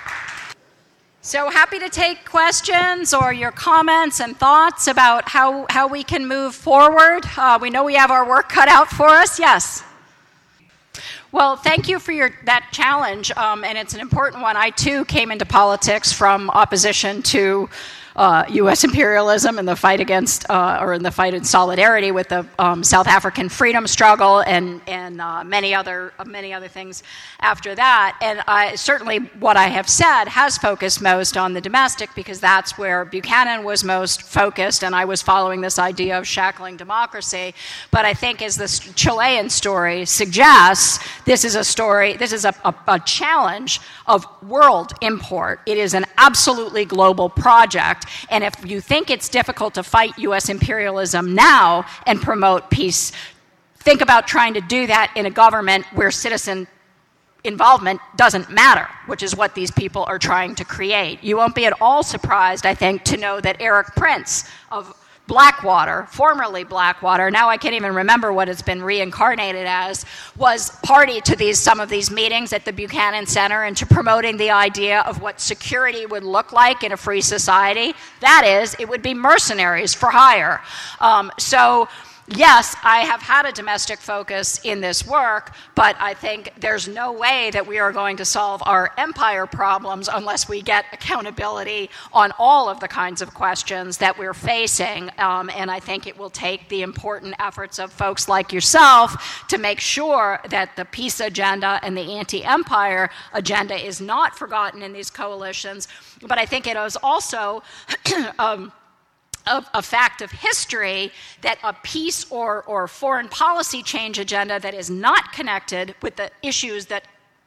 So happy to take questions or your comments and thoughts about how, how we can move forward. Uh, we know we have our work cut out for us. Yes. Well, thank you for your, that challenge, um, and it's an important one. I, too, came into politics from opposition to uh, U S imperialism and the fight against, uh, or in the fight in solidarity with the um, South African freedom struggle and, and uh, many other uh, many other things after that. And I, certainly what I have said has focused most on the domestic because that's where Buchanan was most focused, and I was following this idea of shackling democracy. But I think as this Chilean story suggests, this is a story, this is a, a, a challenge of world import. It is an absolutely global project. And if you think it's difficult to fight U S imperialism now and promote peace, think about trying to do that in a government where citizen involvement doesn't matter, which is what these people are trying to create. You won't be at all surprised, I think, to know that Eric Prince of Blackwater, formerly Blackwater, now I can't even remember what it's been reincarnated as, was party to these some of these meetings at the Buchanan Center and to promoting the idea of what security would look like in a free society. That is, it would be mercenaries for hire. Um, so yes, I have had a domestic focus in this work, but I think there's no way that we are going to solve our empire problems unless we get accountability on all of the kinds of questions that we're facing. Um, and I think it will take the important efforts of folks like yourself to make sure that the peace agenda and the anti-empire agenda is not forgotten in these coalitions. But I think it is also um, A, a fact of history that a peace or, or foreign policy change agenda that is not connected with the issues that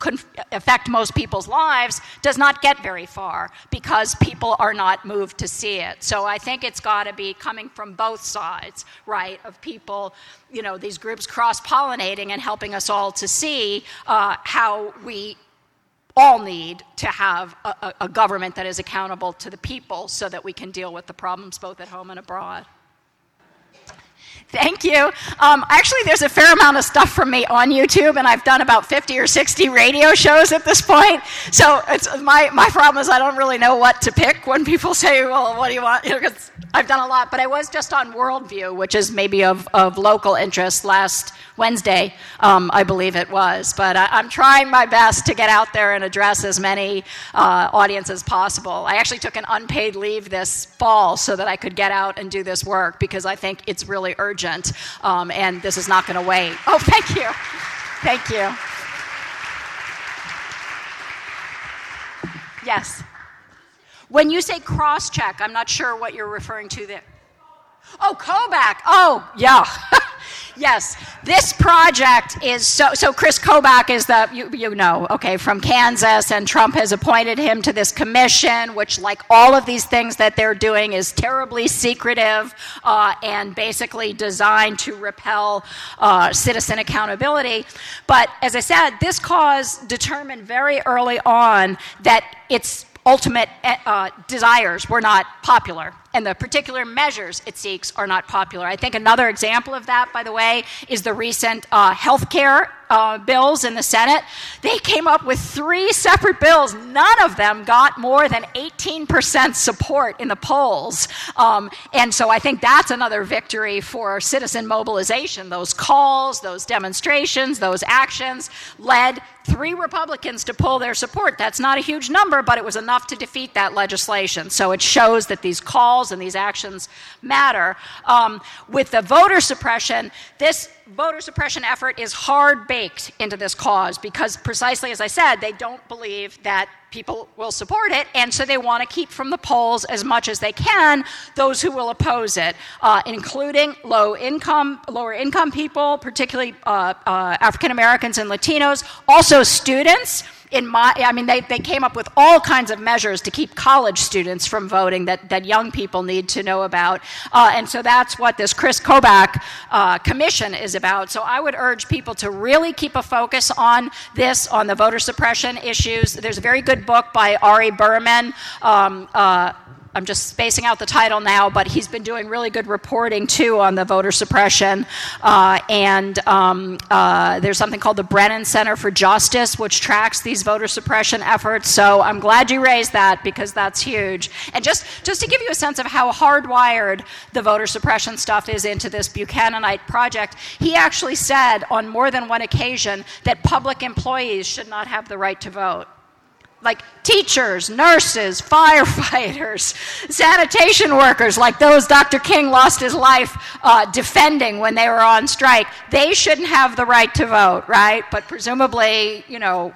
conf- affect most people's lives does not get very far because people are not moved to see it. So I think it's got to be coming from both sides, right, of people, you know, these groups cross-pollinating and helping us all to see uh, how we all need to have a, a government that is accountable to the people so that we can deal with the problems both at home and abroad. Thank you. Um, actually, there's a fair amount of stuff from me on YouTube, and I've done about fifty or sixty radio shows at this point. So it's, my, my problem is I don't really know what to pick when people say, well, what do you want? You know, 'cause I've done a lot, but I was just on Worldview, which is maybe of, of local interest last Wednesday, um, I believe it was. But I, I'm trying my best to get out there and address as many uh, audiences as possible. I actually took an unpaid leave this fall so that I could get out and do this work because I think it's really urgent, um, and this is not going to wait. Oh, thank you. Thank you. Yes. When you say cross-check, I'm not sure what you're referring to there. Oh, Kobach. Oh, yeah. Yes, this project is so, so Chris Kobach is the, you, you know, okay, from Kansas, and Trump has appointed him to this commission, which, like all of these things that they're doing, is terribly secretive uh, and basically designed to repel uh, citizen accountability. But as I said, this cause determined very early on that its ultimate uh, desires were not popular, and the particular measures it seeks are not popular. I think another example of that, by the way, is the recent uh, health care uh, bills in the Senate. They came up with three separate bills. None of them got more than eighteen percent support in the polls. Um, and so I think that's another victory for citizen mobilization. Those calls, those demonstrations, those actions led three Republicans to pull their support. That's not a huge number, but it was enough to defeat that legislation. So it shows that these calls and these actions matter. Um, with the voter suppression, this voter suppression effort is hard-baked into this cause because, precisely as I said, they don't believe that people will support it, and so they want to keep from the polls as much as they can those who will oppose it, uh, including low-income, lower-income people, particularly uh, uh, African Americans and Latinos, also students. In my, I mean, they, they came up with all kinds of measures to keep college students from voting that, that young people need to know about. Uh, and so that's what this Chris Kobach uh, commission is about. So I would urge people to really keep a focus on this, on the voter suppression issues. There's a very good book by Ari Berman. Um, uh, I'm just spacing out the title now, but he's been doing really good reporting, too, on the voter suppression. Uh, and um, uh, there's something called the Brennan Center for Justice, which tracks these voter suppression efforts. So I'm glad you raised that, because that's huge. And just, just to give you a sense of how hardwired the voter suppression stuff is into this Buchananite project, he actually said on more than one occasion that public employees should not have the right to vote. Like teachers, nurses, firefighters, sanitation workers, like those Doctor King lost his life uh, defending when they were on strike, they shouldn't have the right to vote, right? But presumably, you know,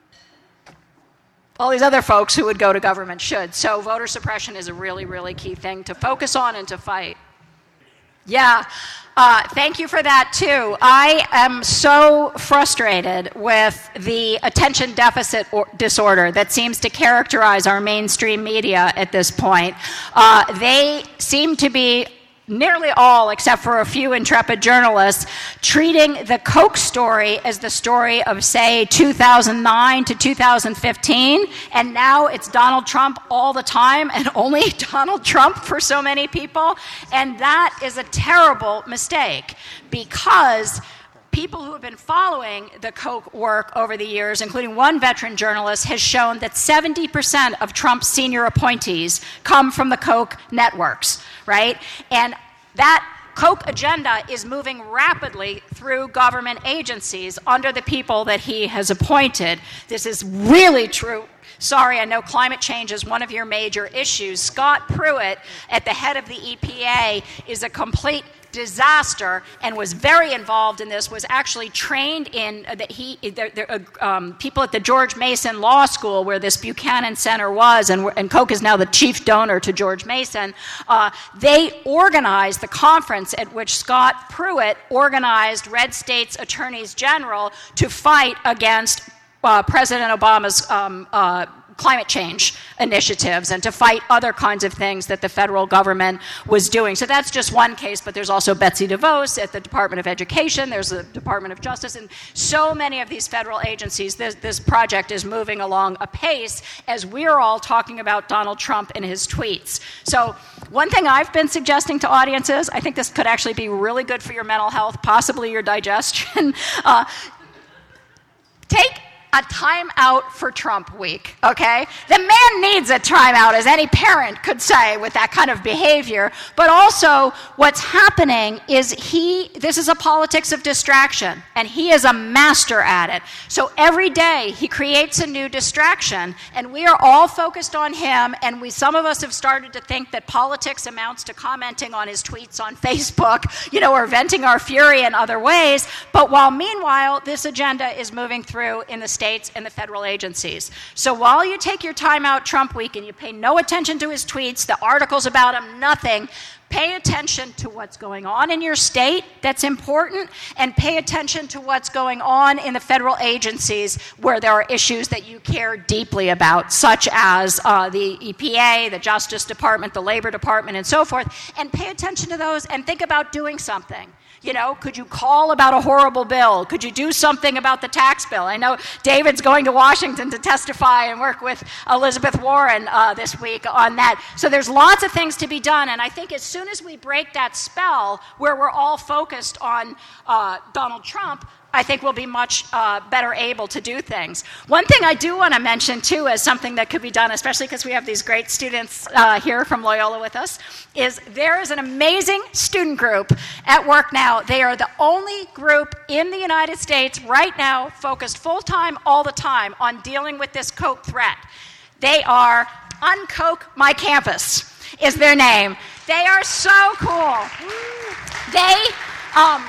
all these other folks who would go to government should. So voter suppression is a really, really key thing to focus on and to fight. Yeah. Uh, thank you for that, too. I am so frustrated with the attention deficit or disorder that seems to characterize our mainstream media at this point. Uh, they seem to be, nearly all, except for a few intrepid journalists, treating the Koch story as the story of, say, two thousand nine to two thousand fifteen, and now it's Donald Trump all the time, and only Donald Trump for so many people, and that is a terrible mistake, because people who have been following the Koch work over the years, including one veteran journalist, has shown that seventy percent of Trump's senior appointees come from the Koch networks, right? And that Koch agenda is moving rapidly through government agencies under the people that he has appointed. This is really true. Sorry, I know climate change is one of your major issues. Scott Pruitt, at the head of the E P A, is a complete disaster and was very involved in this, was actually trained in uh, that he there, there, uh, um, people at the George Mason Law School, where this Buchanan Center was, and, and Koch is now the chief donor to George Mason. Uh, they organized the conference at which Scott Pruitt organized red states attorneys general to fight against uh, President Obama's um, uh, climate change initiatives and to fight other kinds of things that the federal government was doing. So that's just one case, but there's also Betsy DeVos at the Department of Education, there's the Department of Justice, and so many of these federal agencies. This, this project is moving along apace as we're all talking about Donald Trump and his tweets. So one thing I've been suggesting to audiences, I think this could actually be really good for your mental health, possibly your digestion, uh, take a timeout for Trump week, okay? The man needs a timeout, as any parent could say with that kind of behavior. But also, what's happening is he, this is a politics of distraction, and he is a master at it. So every day, he creates a new distraction, and we are all focused on him, and we, some of us have started to think that politics amounts to commenting on his tweets on Facebook, you know, or venting our fury in other ways. But while meanwhile, this agenda is moving through in the states and the federal agencies. So while you take your time out Trump week and you pay no attention to his tweets, the articles about him, nothing, pay attention to what's going on in your state that's important, and pay attention to what's going on in the federal agencies where there are issues that you care deeply about, such as uh, the E P A, the Justice Department, the Labor Department, and so forth, and pay attention to those and think about doing something. You know, could you call about a horrible bill? Could you do something about the tax bill? I know David's going to Washington to testify and work with Elizabeth Warren uh, this week on that. So there's lots of things to be done, and I think as soon as we break that spell where we're all focused on uh, Donald Trump, I think we'll be much uh, better able to do things. One thing I do want to mention, too, as something that could be done, especially because we have these great students uh, here from Loyola with us, is there is an amazing student group at work now. They are the only group in the United States right now focused full-time, all the time, on dealing with this Coke threat. They are Uncoke My Campus is their name. They are so cool. They... Um,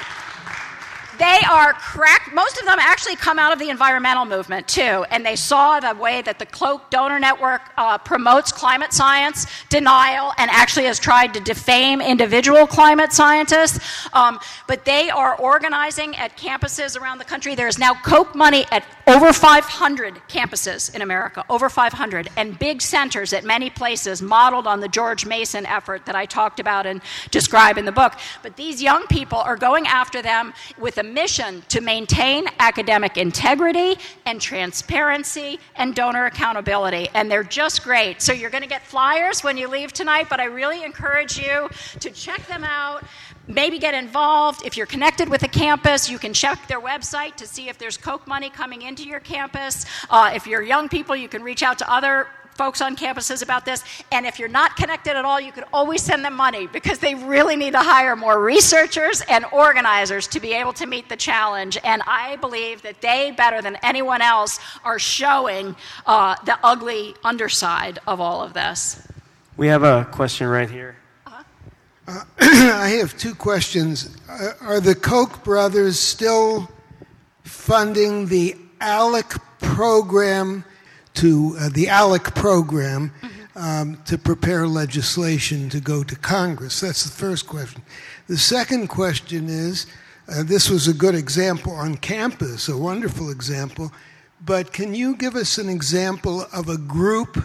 They are crack. Most of them actually come out of the environmental movement, too, and they saw the way that the Cloak Donor Network uh, promotes climate science denial and actually has tried to defame individual climate scientists. Um, but they are organizing at campuses around the country. There is now Coke money at over five hundred campuses in America, over five hundred, and big centers at many places modeled on the George Mason effort that I talked about and describe in the book. But these young people are going after them with a mission to maintain academic integrity and transparency and donor accountability, and they're just great. So you're going to get flyers when you leave tonight, but I really encourage you to check them out, maybe get involved. If you're connected with a campus, you can check their website to see if there's Coke money coming into your campus. Uh, if you're young people, you can reach out to other folks on campuses about this. And if you're not connected at all, you can always send them money, because they really need to hire more researchers and organizers to be able to meet the challenge. And I believe that they, better than anyone else, are showing uh, the ugly underside of all of this. We have a question right here. Uh, I have two questions. Uh, are the Koch brothers still funding the ALEC program to uh, the ALEC program um, to prepare legislation to go to Congress? That's the first question. The second question is, uh, this was a good example on campus, a wonderful example, but can you give us an example of a group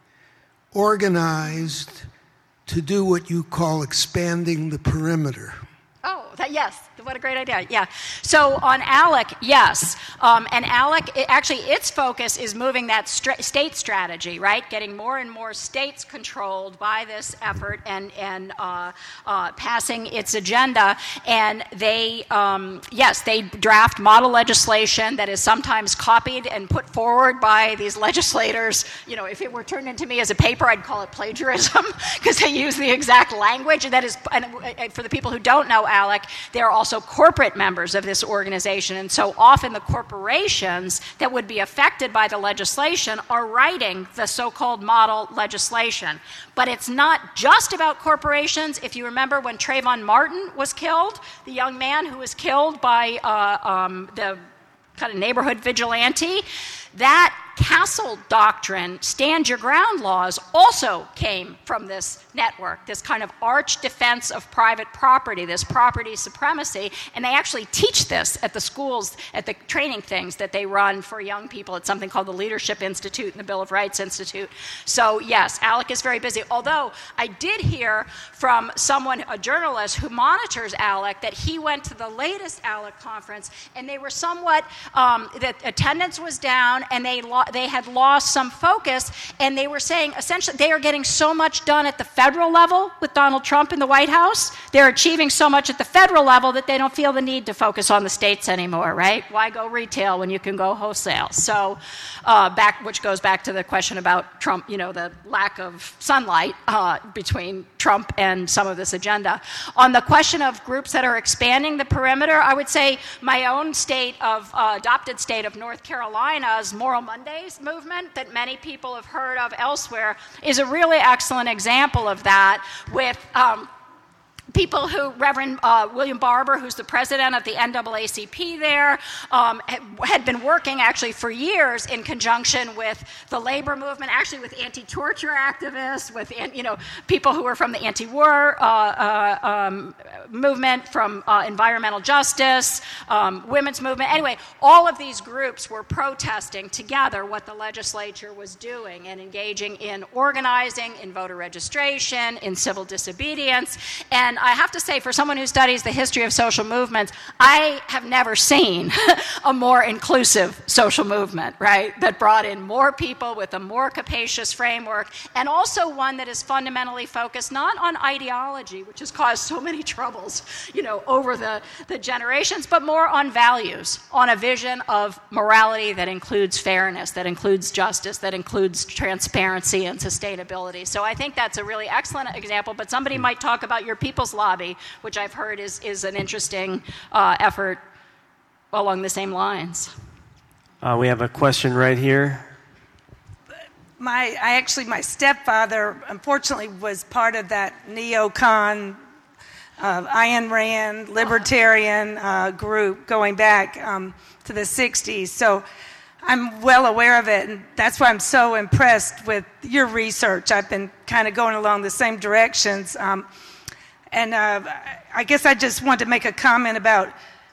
organized to do what you call expanding the perimeter? Oh, that, yes. What a great idea. Yeah. So on ALEC, yes. Um, and ALEC, it, actually, its focus is moving that st- state strategy, right? Getting more and more states controlled by this effort and, and uh, uh, passing its agenda. And they, um, yes, they draft model legislation that is sometimes copied and put forward by these legislators. You know, if it were turned into me as a paper, I'd call it plagiarism, because they use the exact language. And that is, and for the people who don't know ALEC, they're also corporate members of this organization, and so often the corporations that would be affected by the legislation are writing the so-called model legislation. But it's not just about corporations. If you remember when Trayvon Martin was killed, the young man who was killed by uh, um, the kind of neighborhood vigilante, that castle doctrine, stand your ground laws, also came from this network, this kind of arch defense of private property, this property supremacy. And they actually teach this at the schools, at the training things that they run for young people. It's something called the Leadership Institute and the Bill of Rights Institute. So yes, ALEC is very busy. Although I did hear from someone, a journalist who monitors ALEC, that he went to the latest ALEC conference and they were somewhat, um, that attendance was down and they lo- they had lost some focus, and they were saying essentially they are getting so much done at the federal level with Donald Trump in the White House. They're achieving so much at the federal level that they don't feel the need to focus on the states anymore, right? Why go retail when you can go wholesale? So uh, back, which goes back to the question about Trump, you know, the lack of sunlight uh, between Trump and some of this agenda. On the question of groups that are expanding the perimeter, I would say my own state of, uh, adopted state of North Carolina's Moral Mondays movement that many people have heard of elsewhere is a really excellent example of that, with um, people who, Reverend uh, William Barber, who's the president of the N double A C P there, um, had been working actually for years in conjunction with the labor movement, actually with anti-torture activists, with, you know, people who were from the anti-war uh, uh, um, movement, from uh, environmental justice, um, women's movement. Anyway, all of these groups were protesting together what the legislature was doing and engaging in organizing, in voter registration, in civil disobedience. And I have to say, for someone who studies the history of social movements, I have never seen a more inclusive social movement, right, that brought in more people with a more capacious framework, and also one that is fundamentally focused not on ideology, which has caused so many troubles, you know, over the, the generations, but more on values, on a vision of morality that includes fairness, that includes justice, that includes transparency and sustainability. So I think that's a really excellent example, but somebody might talk about your People's Lobby, which I've heard is, is an interesting uh, effort along the same lines. Uh, we have a question right here. My, I actually, my stepfather, unfortunately, was part of that neocon, uh, Ayn Rand, libertarian uh, group going back um, to the sixties. So I'm well aware of it, and that's why I'm so impressed with your research. I've been kind of going along the same directions. Um, And uh, I guess I just wanted to make a comment about,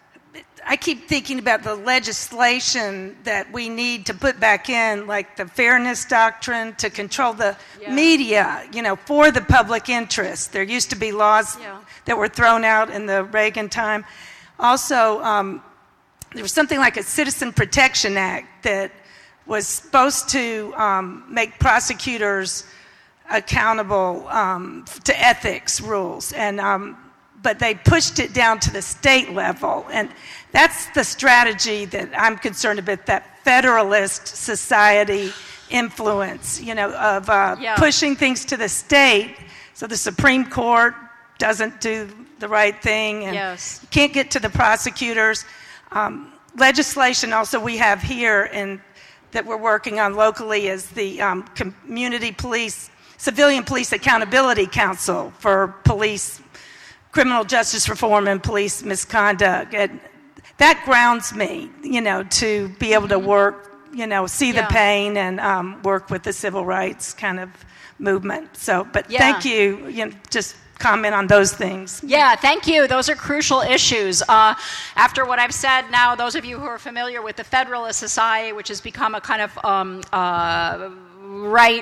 I keep thinking about the legislation that we need to put back in, like the fairness doctrine to control the yeah. media, you know, for the public interest. There used to be laws yeah. that were thrown out in the Reagan time. Also, um, there was something like a Citizen Protection Act that was supposed to um, make prosecutors accountable um, to ethics rules, and um, but they pushed it down to the state level, and that's the strategy that I'm concerned about, that federalist society influence, you know, of uh, yeah. pushing things to the state, so the Supreme Court doesn't do the right thing, and yes. you can't get to the prosecutors. Um, legislation also we have here, and that we're working on locally, is the um, community police Civilian Police Accountability Council for police, criminal justice reform and police misconduct. And that grounds me, you know, to be able to work, you know, see yeah. the pain and um, work with the civil rights kind of movement. So, but yeah. thank you, you know, just comment on those things. Yeah, thank you. Those are crucial issues. Uh, after what I've said now, those of you who are familiar with the Federalist Society, which has become a kind of um, uh, right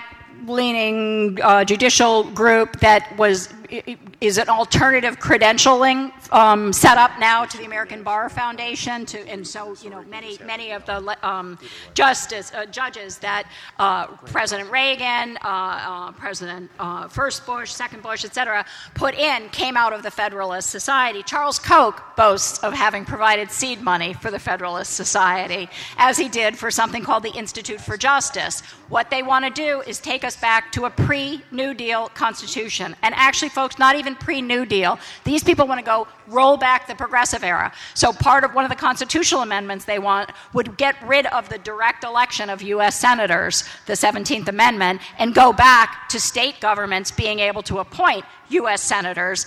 leaning uh, judicial group that was is an alternative credentialing um, set up now to the American Bar Foundation, to, and so you know many many of the um, justice uh, judges that uh, President Reagan, uh, uh, President uh, First Bush, Second Bush, et cetera, put in came out of the Federalist Society. Charles Koch boasts of having provided seed money for the Federalist Society, as he did for something called the Institute for Justice. What they want to do is take us back to a pre-New Deal Constitution, and actually, folks, not even pre-New Deal. These people want to go roll back the progressive era. So part of one of the constitutional amendments they want would get rid of the direct election of U S senators, the seventeenth Amendment, and go back to state governments being able to appoint U S senators.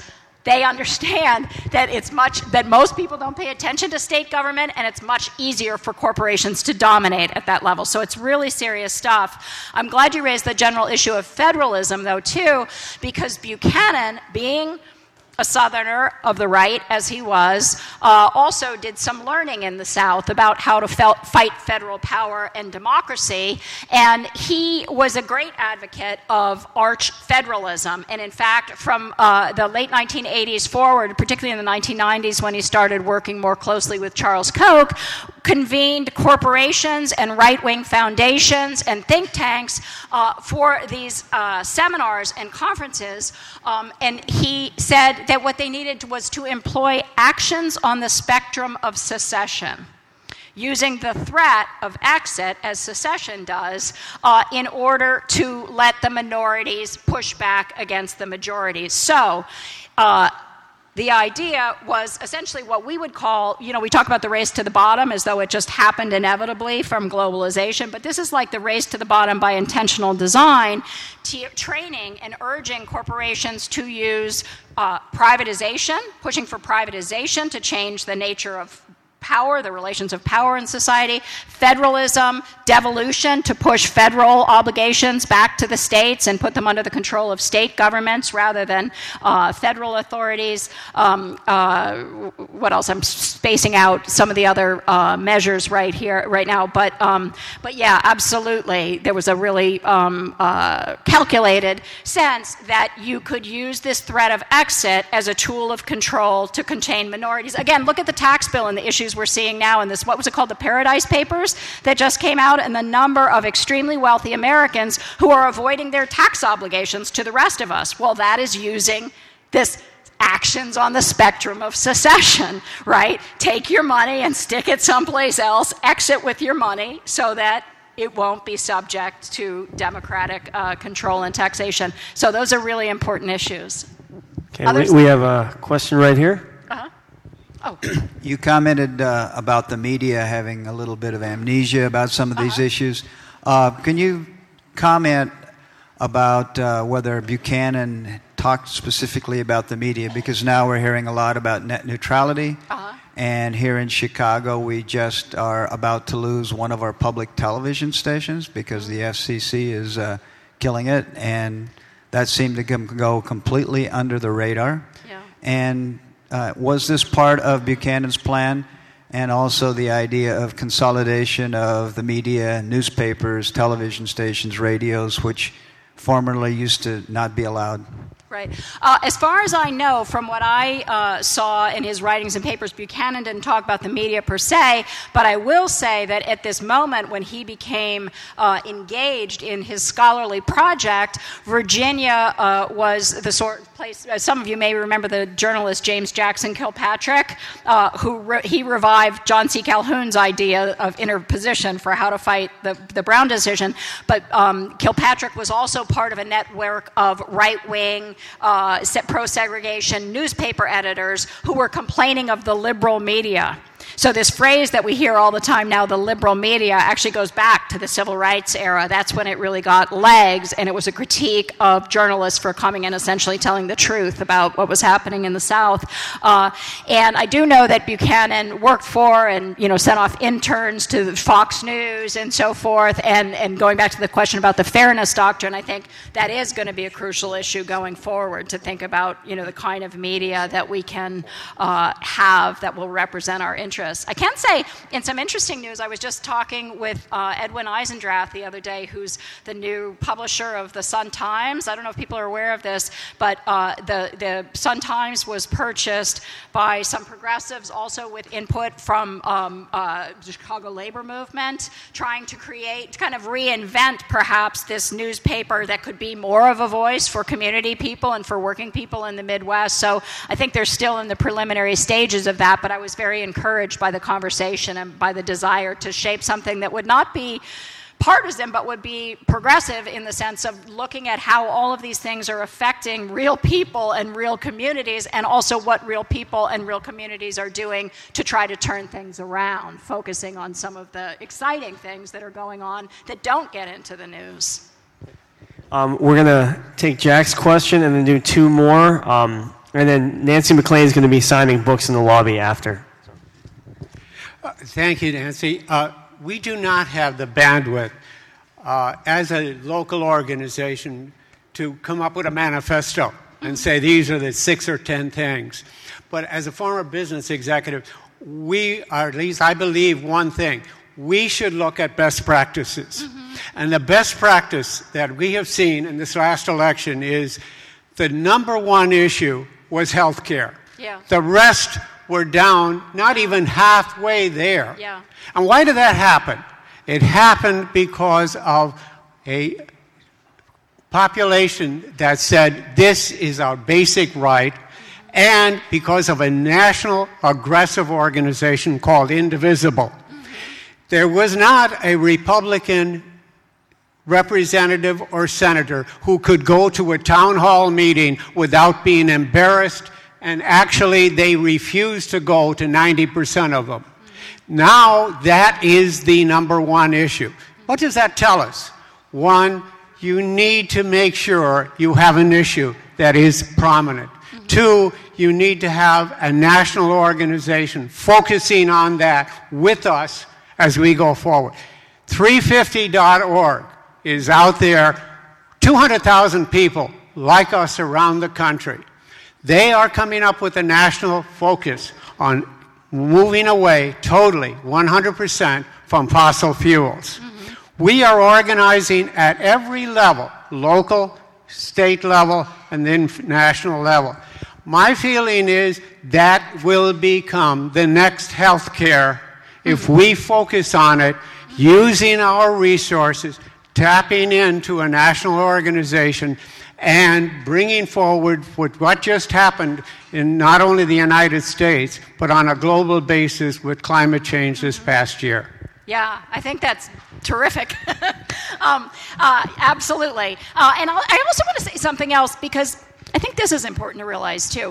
they understand that it's much that most people don't pay attention to state government, and it's much easier for corporations to dominate at that level. So it's really serious stuff. I'm glad you raised the general issue of federalism, though, too, because Buchanan, being a Southerner of the right, as he was, uh, also did some learning in the South about how to fel- fight federal power and democracy, and he was a great advocate of arch federalism. And in fact, from uh, the late nineteen eighties forward, particularly in the nineteen nineties when he started working more closely with Charles Koch, convened corporations and right-wing foundations and think tanks uh, for these uh, seminars and conferences, um, and he said that what they needed was to employ actions on the spectrum of secession, using the threat of exit, as secession does, uh, in order to let the minorities push back against the majorities. So, uh, the idea was essentially what we would call, you know, we talk about the race to the bottom as though it just happened inevitably from globalization, but this is like the race to the bottom by intentional design, t- training and urging corporations to use uh, privatization, pushing for privatization to change the nature of power, the relations of power in society, federalism, devolution, to push federal obligations back to the states and put them under the control of state governments rather than uh, federal authorities. Um, uh, what else? I'm spacing out some of the other uh, measures right here, right now. But, um, but yeah, absolutely. There was a really um, uh, calculated sense that you could use this threat of exit as a tool of control to contain minorities. Again, look at the tax bill and the issues we're seeing now in this, what was it called, the Paradise Papers that just came out, and the number of extremely wealthy Americans who are avoiding their tax obligations to the rest of us. Well, that is using this actions on the spectrum of secession, right? Take your money and stick it someplace else, exit with your money so that it won't be subject to democratic uh, control and taxation. So those are really important issues. Okay, we, we have a question right here. Uh-huh. Oh. You commented uh, about the media having a little bit of amnesia about some of these uh-huh. issues. Uh, can you comment about uh, whether Buchanan talked specifically about the media? Because now we're hearing a lot about net neutrality. Uh-huh. And here in Chicago, we just are about to lose one of our public television stations because the F C C is uh, killing it. And that seemed to go completely under the radar. Yeah. And Uh, was this part of Buchanan's plan, and also the idea of consolidation of the media, newspapers, television stations, radios, which formerly used to not be allowed? Right. Uh, as far as I know, from what I uh, saw in his writings and papers, Buchanan didn't talk about the media per se, but I will say that at this moment when he became uh, engaged in his scholarly project, Virginia uh, was the sort of place, uh, some of you may remember the journalist James Jackson Kilpatrick, uh, who re- he revived John C. Calhoun's idea of interposition for how to fight the, the Brown decision, but um, Kilpatrick was also part of a network of right-wing Uh, pro-segregation newspaper editors who were complaining of the liberal media. So this phrase that we hear all the time now, the liberal media, actually goes back to the civil rights era. That's when it really got legs, and it was a critique of journalists for coming and essentially telling the truth about what was happening in the South. Uh, and I do know that Buchanan worked for and, you know, sent off interns to Fox News and so forth. And, and going back to the question about the fairness doctrine, I think that is going to be a crucial issue going forward, to think about, you know, the kind of media that we can uh, have that will represent our interests. I can say, in some interesting news, I was just talking with uh, Edwin Eisendrath the other day, who's the new publisher of the Sun-Times. I don't know if people are aware of this, but uh, the, the Sun-Times was purchased by some progressives, also with input from um, uh, the Chicago labor movement, trying to create, kind of reinvent, perhaps, this newspaper that could be more of a voice for community people and for working people in the Midwest. So I think they're still in the preliminary stages of that, but I was very encouraged by the conversation and by the desire to shape something that would not be partisan, but would be progressive in the sense of looking at how all of these things are affecting real people and real communities, and also what real people and real communities are doing to try to turn things around, focusing on some of the exciting things that are going on that don't get into the news. Um, we're going to take Jack's question and then do two more. Um, And then Nancy McLean is going to be signing books in the lobby after. Uh, thank you, Nancy. Uh, we do not have the bandwidth uh, as a local organization to come up with a manifesto and say these are the six or ten things. But as a former business executive, we are, at least I believe, one thing. We should look at best practices. Mm-hmm. And the best practice that we have seen in this last election is the number one issue was health care. Yeah. The rest were down, not even halfway there. Yeah. And why did that happen? It happened because of a population that said this is our basic right, and because of a national aggressive organization called Indivisible. Mm-hmm. There was not a Republican representative or senator who could go to a town hall meeting without being embarrassed, and actually they refused to go to ninety percent of them. Mm-hmm. Now that is the number one issue. What does that tell us? One, you need to make sure you have an issue that is prominent. Mm-hmm. Two, you need to have a national organization focusing on that with us as we go forward. three fifty dot org is out there, two hundred thousand people like us around the country. They are coming up with a national focus on moving away totally, one hundred percent, from fossil fuels. Mm-hmm. We are organizing at every level, local, state level, and then national level. My feeling is that will become the next health care if we focus on it, using our resources, tapping into a national organization, and bringing forward what just happened in not only the United States, but on a global basis with climate change this past year. Yeah, I think that's terrific. um, uh, absolutely. Uh, and I'll, I also want to say something else, because I think this is important to realize, too.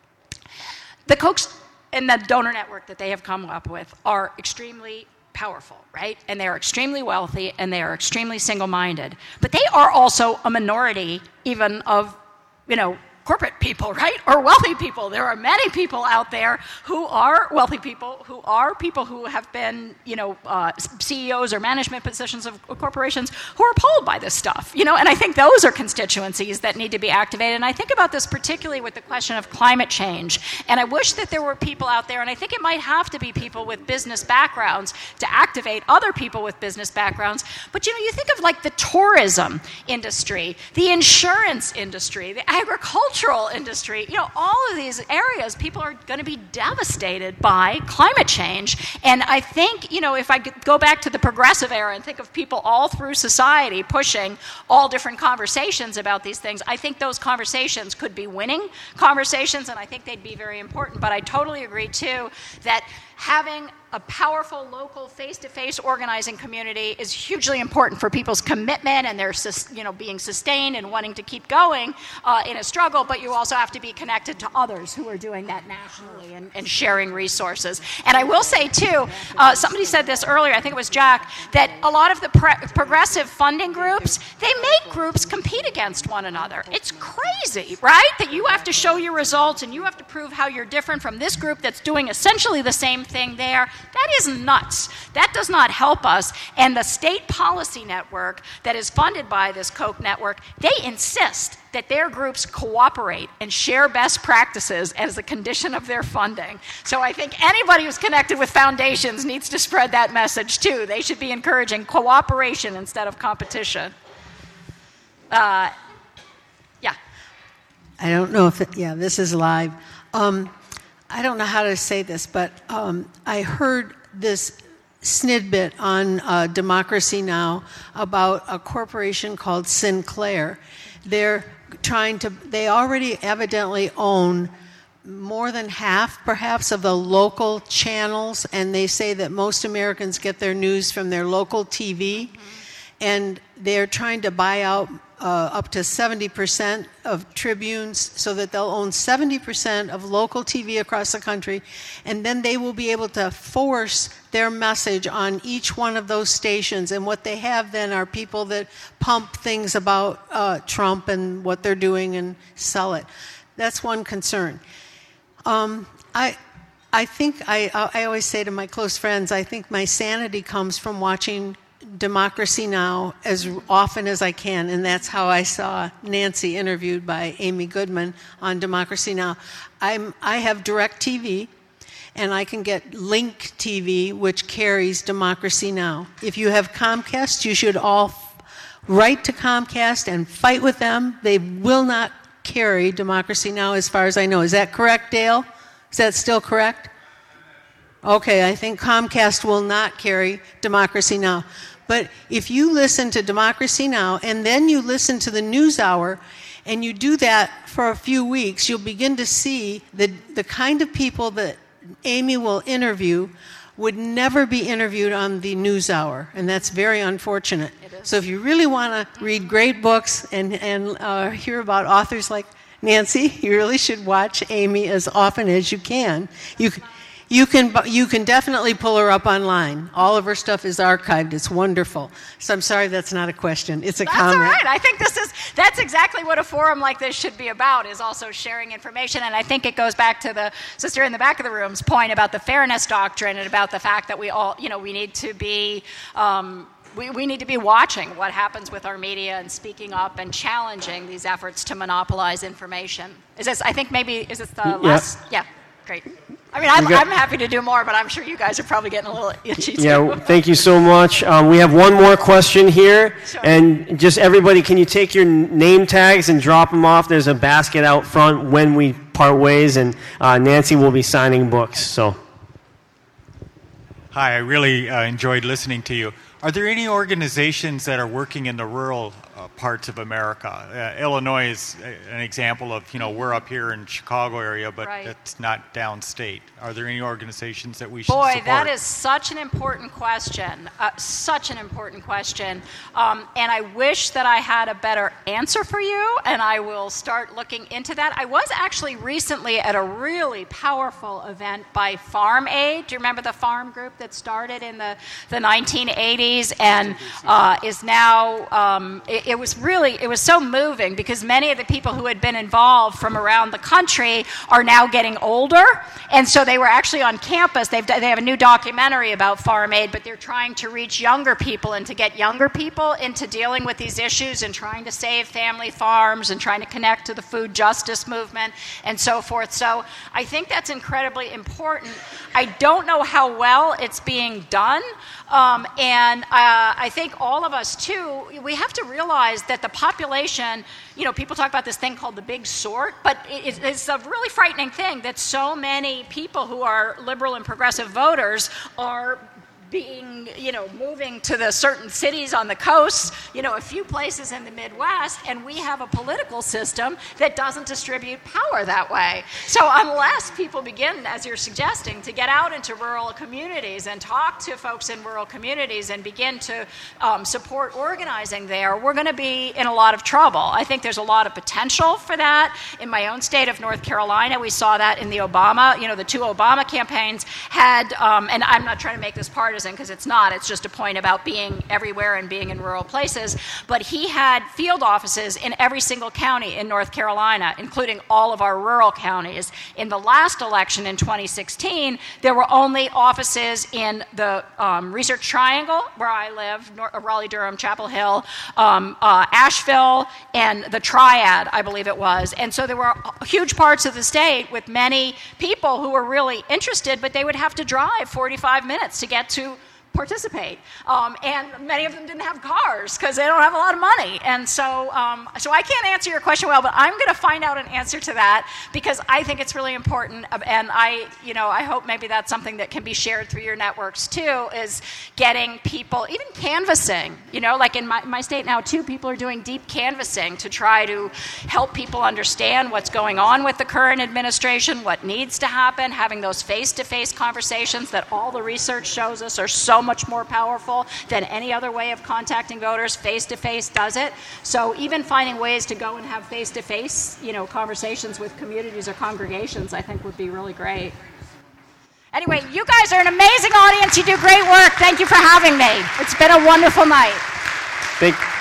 The Kochs and the donor network that they have come up with are extremely powerful, right? And they are extremely wealthy, and they are extremely single-minded. But they are also a minority, even of, you know, corporate people, right? Or wealthy people. There are many people out there who are wealthy people, who are people who have been, you know, uh, C E Os or management positions of corporations who are appalled by this stuff, you know, and I think those are constituencies that need to be activated. And I think about this particularly with the question of climate change. And I wish that there were people out there, and I think it might have to be people with business backgrounds to activate other people with business backgrounds. But, you know, you think of like the tourism industry, the insurance industry, the agriculture industry, you know, all of these areas, people are going to be devastated by climate change. And I think, you know, if I go back to the progressive era and think of people all through society pushing all different conversations about these things, I think those conversations could be winning conversations, and I think they'd be very important. But I totally agree, too, that having a powerful local face-to-face organizing community is hugely important for people's commitment and their, you know, being sustained and wanting to keep going uh, in a struggle, but you also have to be connected to others who are doing that nationally and, and sharing resources. And I will say, too, uh, somebody said this earlier, I think it was Jack, that a lot of the pre- progressive funding groups, they make groups compete against one another. It's crazy, right? That you have to show your results and you have to prove how you're different from this group that's doing essentially the same thing there. That is nuts. That does not help us. And the state policy network that is funded by this Koch network, they insist that their groups cooperate and share best practices as a condition of their funding. So I think anybody who's connected with foundations needs to spread that message too. They should be encouraging cooperation instead of competition. Uh, yeah. I don't know if, it, yeah, this is live. Um, I don't know how to say this, but um, I heard this snidbit on uh, Democracy Now! About a corporation called Sinclair. They're trying to, they already evidently own more than half, perhaps, of the local channels, and they say that most Americans get their news from their local T V, mm-hmm. and they're trying to buy out Uh, up to seventy percent of Tribunes, so that they'll own seventy percent of local T V across the country, and then they will be able to force their message on each one of those stations. And what they have then are people that pump things about uh, Trump and what they're doing and sell it. That's one concern. Um, I, I think I, I always say to my close friends, I think my sanity comes from watching Democracy Now! As often as I can, and that's how I saw Nancy interviewed by Amy Goodman on Democracy Now! I'm, I have DirecTV, and I can get Link T V, which carries Democracy Now! If you have Comcast, you should all f- write to Comcast and fight with them. They will not carry Democracy Now! As far as I know. Is that correct, Dale? Is that still correct? Okay, I think Comcast will not carry Democracy Now! But if you listen to Democracy Now! And then you listen to the NewsHour, and you do that for a few weeks, you'll begin to see that the kind of people that Amy will interview would never be interviewed on the NewsHour, and that's very unfortunate. So if you really want to read great books and, and uh, hear about authors like Nancy, you really should watch Amy as often as you can. You can You can you can definitely pull her up online. All of her stuff is archived. It's wonderful. So I'm sorry that's not a question. It's a that's comment. That's all right. I think this is that's exactly what a forum like this should be about, is also sharing information. And I think it goes back to the sister in the back of the room's point about the fairness doctrine and about the fact that we all, you know, we need to be um, we, we need to be watching what happens with our media and speaking up and challenging these efforts to monopolize information. Is this? I think maybe is this the yeah. last? Yeah. Great. I mean, I'm, I'm happy to do more, but I'm sure you guys are probably getting a little itchy too. Yeah, thank you so much. Um, we have one more question here. Sure. And just everybody, can you take your name tags and drop them off? There's a basket out front when we part ways, and uh, Nancy will be signing books. So. Hi, I really uh, enjoyed listening to you. Are there any organizations that are working in the rural uh, parts of America? Uh, Illinois is an example of, you know, we're up here in Chicago area, but right. That's not downstate. Are there any organizations that we should Boy, support? that is such an important question. Uh, such an important question. Um, and I wish that I had a better answer for you, and I will start looking into that. I was actually recently at a really powerful event by Farm Aid. Do you remember the farm group that started in the, the nineteen eighties? And uh, is now, um, it, it was really, it was so moving because many of the people who had been involved from around the country are now getting older. And so they were actually on campus. They've, they have a new documentary about Farm Aid, but they're trying to reach younger people and to get younger people into dealing with these issues and trying to save family farms and trying to connect to the food justice movement and so forth. So I think that's incredibly important. I don't know how well it's being done. Um, and uh, I think all of us, too, we have to realize that the population, you know, people talk about this thing called the big sort, but it, it's a really frightening thing that so many people who are liberal and progressive voters are being, you know, moving to the certain cities on the coast, you know, a few places in the Midwest, and we have a political system that doesn't distribute power that way. So unless people begin, as you're suggesting, to get out into rural communities and talk to folks in rural communities and begin to um, support organizing there, we're going to be in a lot of trouble. I think there's a lot of potential for that. In my own state of North Carolina, we saw that in the Obama, you know, the two Obama campaigns had, um, and I'm not trying to make this partisan because it's not, it's just a point about being everywhere and being in rural places, but he had field offices in every single county in North Carolina, including all of our rural counties. In the last election in twenty sixteen, there were only offices in the um, Research Triangle, where I live, Nor- Raleigh-Durham, Chapel Hill, um, uh, Asheville, and the Triad, I believe it was. And so there were huge parts of the state with many people who were really interested, but they would have to drive forty-five minutes to get to participate. Um, and many of them didn't have cars because they don't have a lot of money. And so um, so I can't answer your question well, but I'm going to find out an answer to that because I think it's really important. And I, you know, I hope maybe that's something that can be shared through your networks too, is getting people, even canvassing, you know, like in my, my state now too, people are doing deep canvassing to try to help people understand what's going on with the current administration, what needs to happen, having those face-to-face conversations that all the research shows us are so much more powerful than any other way of contacting voters. Face-to-face does it. So even finding ways to go and have face-to-face, you know, conversations with communities or congregations, I think would be really great. Anyway, you guys are an amazing audience. You do great work. Thank you for having me. It's been a wonderful night. Thank